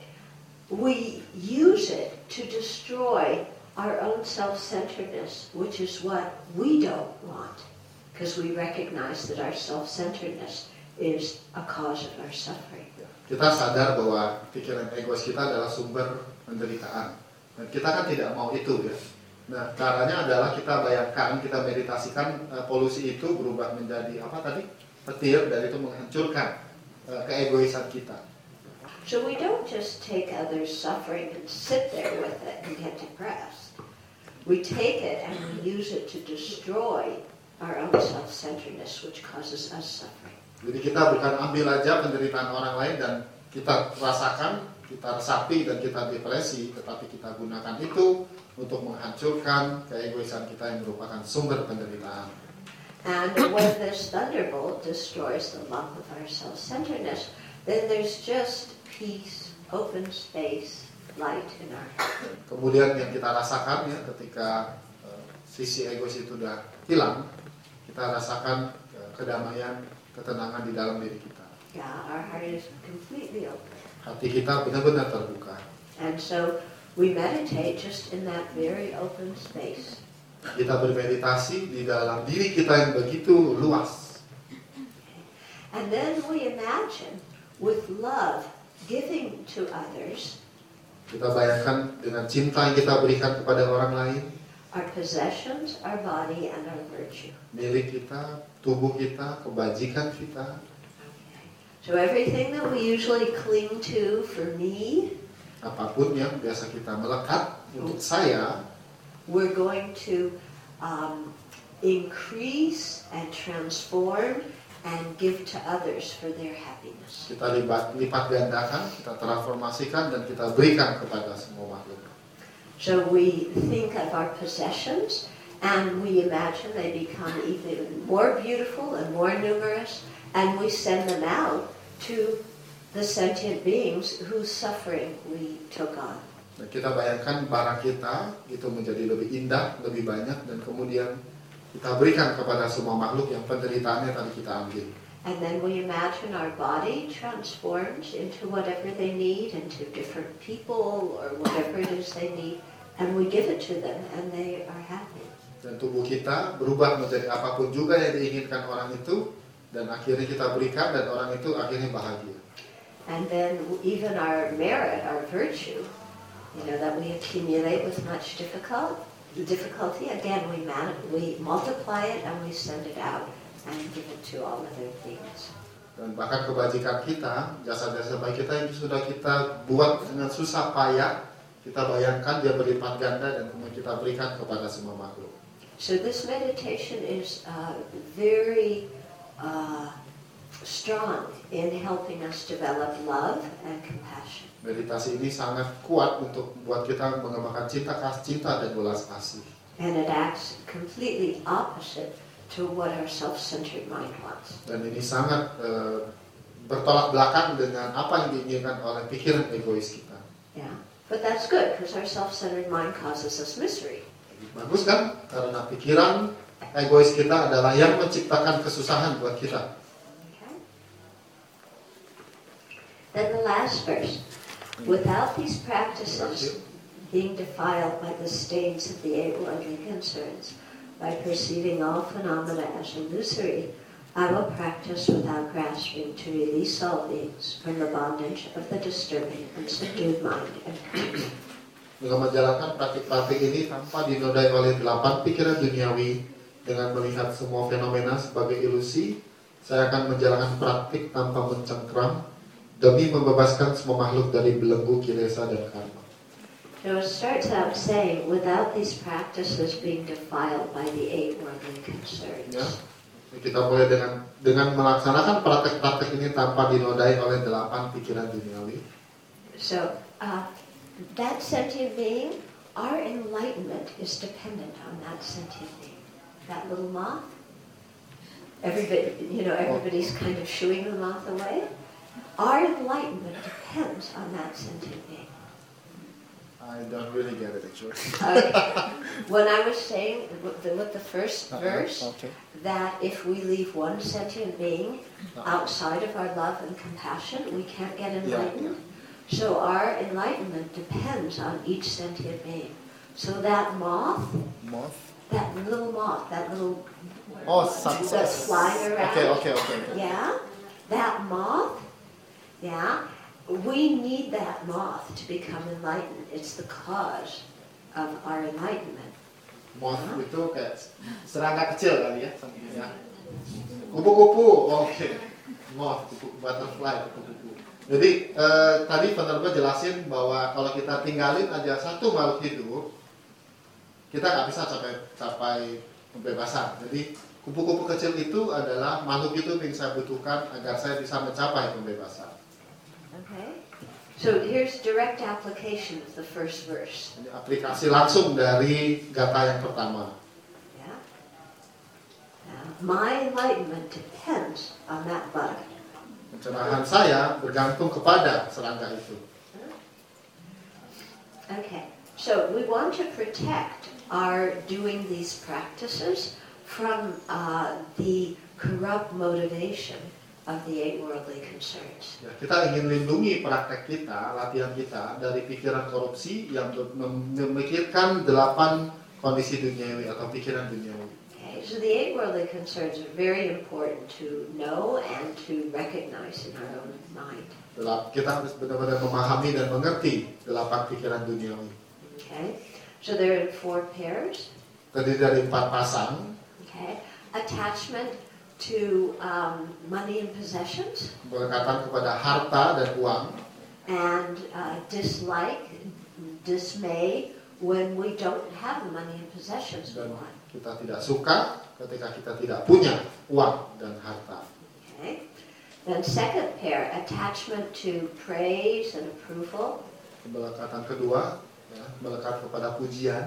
We use it to destroy our own self-centeredness, which is what we don't want, because we recognize that our self-centeredness is a cause of our suffering. Kita sadar bahwa pikiran egois kita adalah sumber penderitaan. Dan kita kan tidak mau itu ya. Nah, caranya adalah kita bayangkan, kita meditasikan uh, polusi itu berubah menjadi apa tadi? Petir, dan itu menghancurkan uh, keegoisan kita. So we don't just take others' suffering and sit there with it and get depressed. We take it and we use it to destroy our own self-centeredness, which causes us suffering. Jadi kita bukan ambil aja penderitaan orang lain dan kita rasakan, kita resapi dan kita depresi, tetapi kita gunakan itu untuk menghancurkan keegoisan kita yang merupakan sumber penderitaan. And when this thunderbolt destroys the lump of our self-centeredness, then there's just peace, open space, light in our heart. Kemudian yang kita rasakan ya ketika uh, sisi egois itu sudah hilang, kita rasakan uh, kedamaian, ketenangan di dalam diri kita. Yeah, our heart is completely open. Hati kita benar-benar terbuka. And so we meditate just in that very open space. Kita bermeditasi di dalam diri kita yang begitu luas. And then we imagine with love giving to others. Kita bayangkan dengan cinta yang kita berikan kepada orang lain. Our possessions, our body, and our virtue. Milik kita, tubuh kita, kebajikan kita. Okay. So everything that we usually cling to for me, Apapun yang biasa kita melekat untuk saya, we're going to um, increase and transform and give to others for their happiness. kita lipat, lipat gandakan, kita transformasikan dan kita berikan kepada semua makhluk. So we think of our possessions And we imagine they become even more beautiful and more numerous, and we send them out to the sentient beings whose suffering we took on. Dan kita bayangkan bara kita itu menjadi lebih indah, lebih banyak, dan kemudian kita berikan kepada semua makhluk yang penderitaannya tadi kita ambil. And then we imagine our body transforms into whatever they need, into different people or whatever it is they need, and we give it to them, and they are happy. Dan tubuh kita berubah menjadi apapun juga yang diinginkan orang itu, dan akhirnya kita berikan, dan orang itu akhirnya bahagia. And then even our merit, our virtue, you know, that we accumulate with much difficult, difficulty, again we man, we multiply it and we send it out and give it to all other beings. Dan bahkan kebajikan kita, jasa-jasa baik kita yang sudah kita buat dengan susah payah, kita bayangkan dia berlipat ganda dan kemudian kita berikan kepada semua makhluk. So this meditation is uh, very uh, strong in helping us develop love and compassion. Meditasi ini sangat kuat untuk buat kita mengembangkan cinta, kasih cinta dan belas kasih. And it acts completely opposite to what our self-centered mind wants. Dan ini sangat uh, bertolak belakang dengan apa yang diinginkan oleh pikiran egois kita. Yeah, but that's good because our self-centered mind causes us misery. Bagus kan? Karena pikiran egois kita adalah yang menciptakan kesusahan buat kita. Okay. Then the last verse. Without these practices being defiled by the stains of the eight worldly concerns, by perceiving all phenomena as illusory, I will practice without grasping to release all beings from the bondage of the disturbing and subdued mind and conscience. Dengan menjalankan praktik-praktik ini tanpa dinodai oleh delapan pikiran duniawi, dengan melihat semua fenomena sebagai ilusi, saya akan menjalankan praktik tanpa mencengkram demi membebaskan semua makhluk dari belenggu kilesa dan karma. So it starts out saying, without these practices being defiled by the eight worldly concerns. Ya, kita mulai dengan dengan melaksanakan praktek-praktek ini tanpa dinodai oleh delapan pikiran duniawi. So uh, that sentient being, our enlightenment is dependent on that sentient being. That little moth, everybody, you know, everybody's kind of shooing the moth away. Our enlightenment depends on that sentient being. I don't really get it actually. Okay. When I was saying with the, with the first verse, Okay. that if we leave one sentient being outside of our love and compassion, we can't get enlightened. So our enlightenment depends on each sentient being. So that moth, Moth. that little moth, that little Oh, that's success. flying around. Okay, okay, okay. Yeah, that moth, yeah, we need that moth to become enlightened. It's the cause of our enlightenment. Moth itu kayak serangga kecil kali ya. Ya. Kupu-kupu, oke. Okay. Moth, kupu butterfly, kupu-kupu. Jadi eh, tadi penerbit jelasin bahwa kalau kita tinggalin aja satu makhluk hidup, kita nggak bisa capai capai pembebasan. Jadi kupu-kupu kecil itu adalah makhluk hidup yang saya butuhkan agar saya bisa mencapai pembebasan. Okay. So here's direct application of the first verse. Jadi aplikasi langsung dari gata yang pertama. Yeah. Now, my enlightenment depends on that bug. Pencerahan saya bergantung kepada serangga itu. Okay. So we want to protect our doing these practices from uh, the corrupt motivation of the eight worldly concerns. Ya, kita ingin lindungi praktek kita, latihan kita dari pikiran korupsi yang memikirkan delapan kondisi duniawi atau pikiran duniawi. Okay, so the eight worldly concerns are very important to know and to recognize in our own mind. Kita harus benar-benar memahami dan mengerti delapan pikiran duniawi. Okay, so there are four pairs. Terdiri dari empat pasang. Okay, attachment to um, money and possessions. Berkaitan kepada harta dan uang. And uh, dislike, dismay when we don't have the money and possessions we Dan want. kita tidak suka ketika kita tidak punya uang dan harta. Okay. Then second pair, attachment to praise and approval. Melekatan kedua, ya, melekat kepada pujian.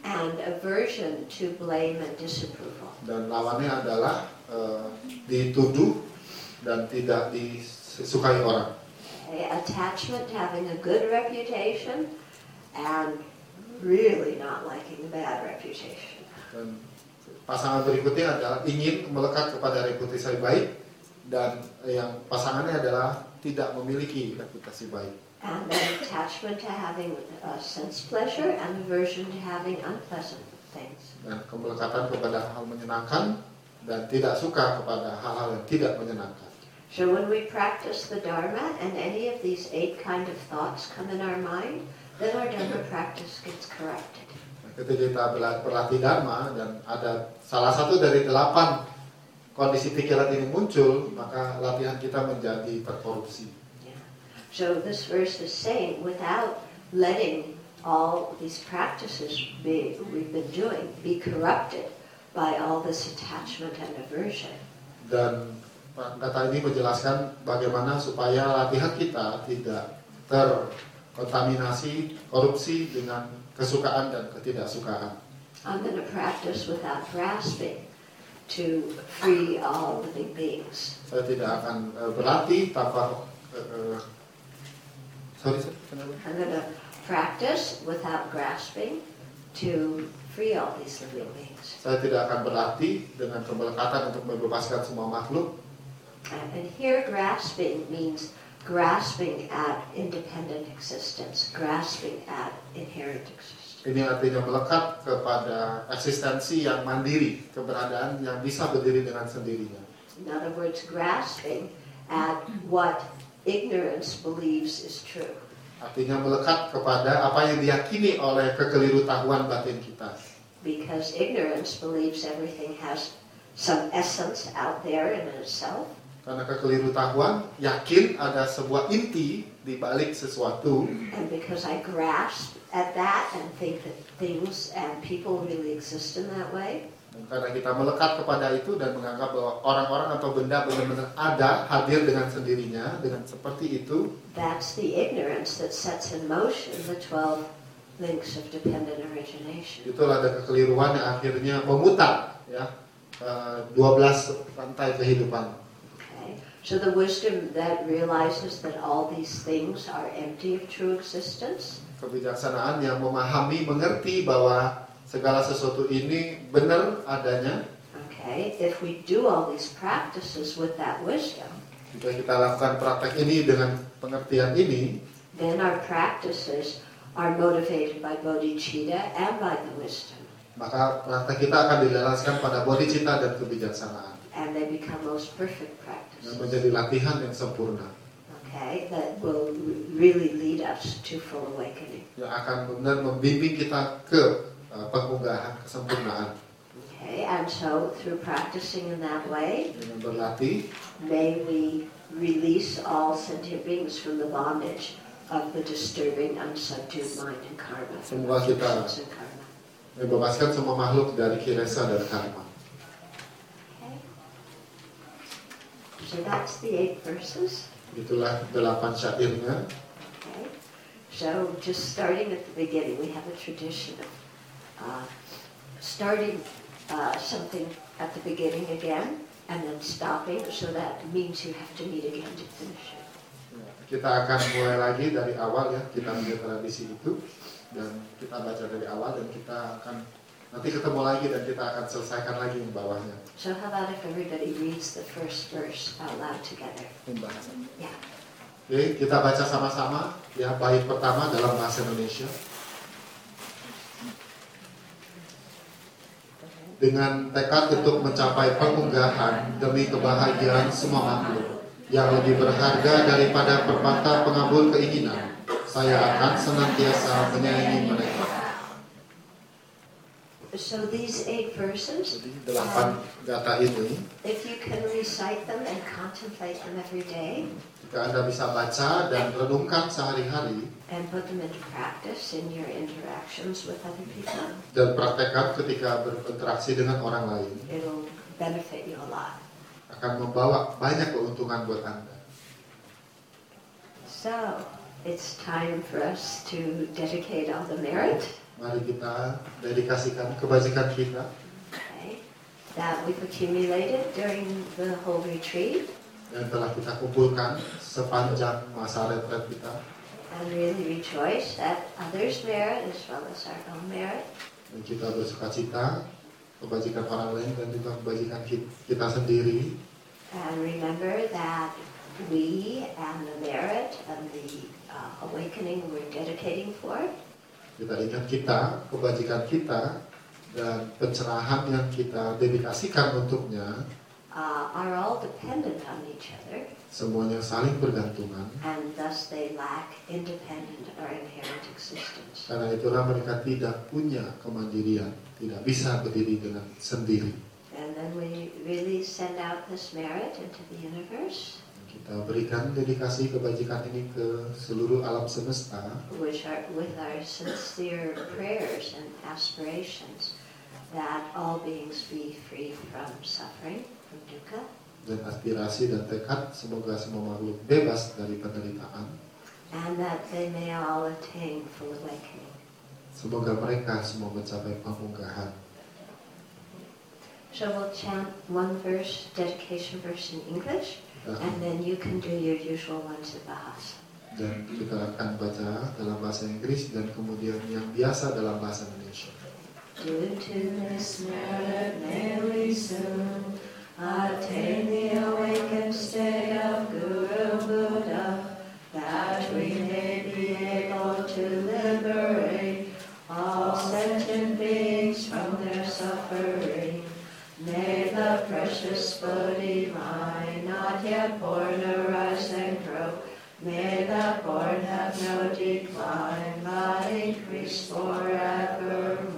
and aversion to blame and disapproval. Dan lawannya adalah uh, dituduh dan tidak disukai orang. Okay, attachment to having a good reputation and really not liking a bad reputation. Dan pasangan berikutnya adalah ingin melekat kepada reputasi baik, dan yang pasangannya adalah tidak memiliki reputasi baik. And then attachment to having uh, sense pleasure and aversion to having unpleasant things. Dan kemelekatan kepada hal menyenangkan dan tidak suka kepada hal-hal yang tidak menyenangkan. So when we practice the Dharma and any of these eight kind of thoughts come in our mind, then our Dharma practice gets corrected. Ketika kita berlatih Dharma dan ada salah satu dari delapan kondisi pikiran ini muncul, maka latihan kita menjadi terkorupsi. Yeah. So this verse is saying, without letting all these practices be, we've been doing be corrupted by all this attachment and aversion. Dan kata ini menjelaskan bagaimana supaya latihan kita tidak terkontaminasi korupsi dengan kesukaan dan ketidaksukaan. I'm going to practice without grasping to free all living beings. Saya tidak akan uh, berlatih tanpa uh, uh, sorry, sorry, kenapa? I'm going to practice without grasping to free all these living beings. Saya tidak akan berlatih dengan kemelekatan untuk membebaskan semua makhluk. And here grasping means grasping at independent existence, grasping at inherent existence. Ini artinya melekat kepada eksistensi yang mandiri, keberadaan yang bisa berdiri dengan sendirinya. In other words, grasping at what ignorance believes is true. Artinya melekat kepada apa yang diyakini oleh kekeliru tahuan batin kita. Because ignorance believes everything has some essence out there in itself. Karena kekeliru tahuan yakin ada sebuah inti di balik sesuatu. And because I grasp at that and think that things and people really exist in that way. Dan karena kita melekat kepada itu dan menganggap bahwa orang-orang atau benda benar-benar ada, hadir dengan sendirinya, dengan seperti itu. That's the ignorance that sets in motion the twelve links of dependent origination. Itulah ada kekeliruan yang akhirnya memutar ya dua belas rantai kehidupan. Okay. So the wisdom that realizes that all these things are empty of true existence. Kebijaksanaan yang memahami, mengerti bahwa segala sesuatu ini benar adanya. Okay. If we do all these practices with that wisdom, jika kita lakukan praktek ini dengan pengertian ini, then our practices are motivated by bodhicitta and by the wisdom. Maka praktek kita akan dilaraskan pada bodhicitta dan kebijaksanaan. And they become most perfect Dan practices. menjadi latihan yang sempurna. Okay, that will really lead us to full awakening. Yang akan benar membimbing kita ke uh, pengunggahan, kesempurnaan. Okay, and so through practicing in that way, Dengan berlatih, may we release all sentient beings from the bondage of the disturbing, unsubdued mind and karma. Semoga kita And karma. membebaskan semua makhluk dari kilesa dan karma. Okay. So that's the eight verses. Itulah delapan syairnya. Okay. So just starting at the beginning, we have a tradition of uh, starting uh, something at the beginning again and then stopping, so that means you have to meet again to finish it. Kita akan mulai lagi dari awal ya, kita punya tradisi itu dan kita baca dari awal dan kita akan nanti ketemu lagi dan kita akan selesaikan lagi yang bawahnya. So how about if everybody reads the first verse out loud together? Pembahasan. Yeah. Oke, kita baca sama-sama ya bait pertama dalam bahasa Indonesia. Dengan tekad untuk mencapai pengunggahan demi kebahagiaan semua makhluk yang lebih berharga daripada permata pengabul keinginan, saya akan senantiasa menyayangi mereka. So these eight verses, Jadi delapan kata ini, if you can recite them and contemplate them every day jika Anda bisa baca dan renungkan sehari-hari and put them into practice in your interactions with other people, dan praktekkan ketika berinteraksi dengan orang lain, it'll benefit you a lot. akan membawa banyak keuntungan buat Anda. So, it's time for us to dedicate all the merit. Mari kita dedikasikan kebajikan kita okay, that we've accumulated during the whole retreat, yang telah kita kumpulkan sepanjang masa retret kita. and really rejoice at others' merit as well as our own merit. Dan kita bersuka cita kebajikan orang lain dan juga kebajikan kita sendiri. And remember that we and the merit and the uh, awakening we're dedicating for Kita ingat kita, kebajikan kita, dan pencerahan yang kita dedikasikan untuknya, uh, are all dependent on each other, semuanya saling bergantungan. and thus they lack independent or inherent existence. Karena itulah mereka tidak punya kemandirian, tidak bisa berdiri dengan sendiri. And then we really send out this merit into the universe, Kita berikan dedikasi kebajikan ini ke seluruh alam semesta which are with our sincere prayers and aspirations that all beings be free from suffering, from dukkha, dan aspirasi dan tekad semoga semua makhluk bebas dari penderitaan. and that they may all attain full awakening. Semoga mereka semua mencapai pamungkahan. So we'll chant one verse, dedication verse in English, Dan, and then you can do your usual ones in Bahasa. dan kita akan baca dalam bahasa Inggris dan kemudian yang biasa dalam bahasa Indonesia. Due to this merit may we soon attain the awakened state of Guru Buddha, that we may be able to liberate all sentient beings from their suffering. May the precious Bodhi mind not yet born arise and grow. May the born have no decline, but increase forever.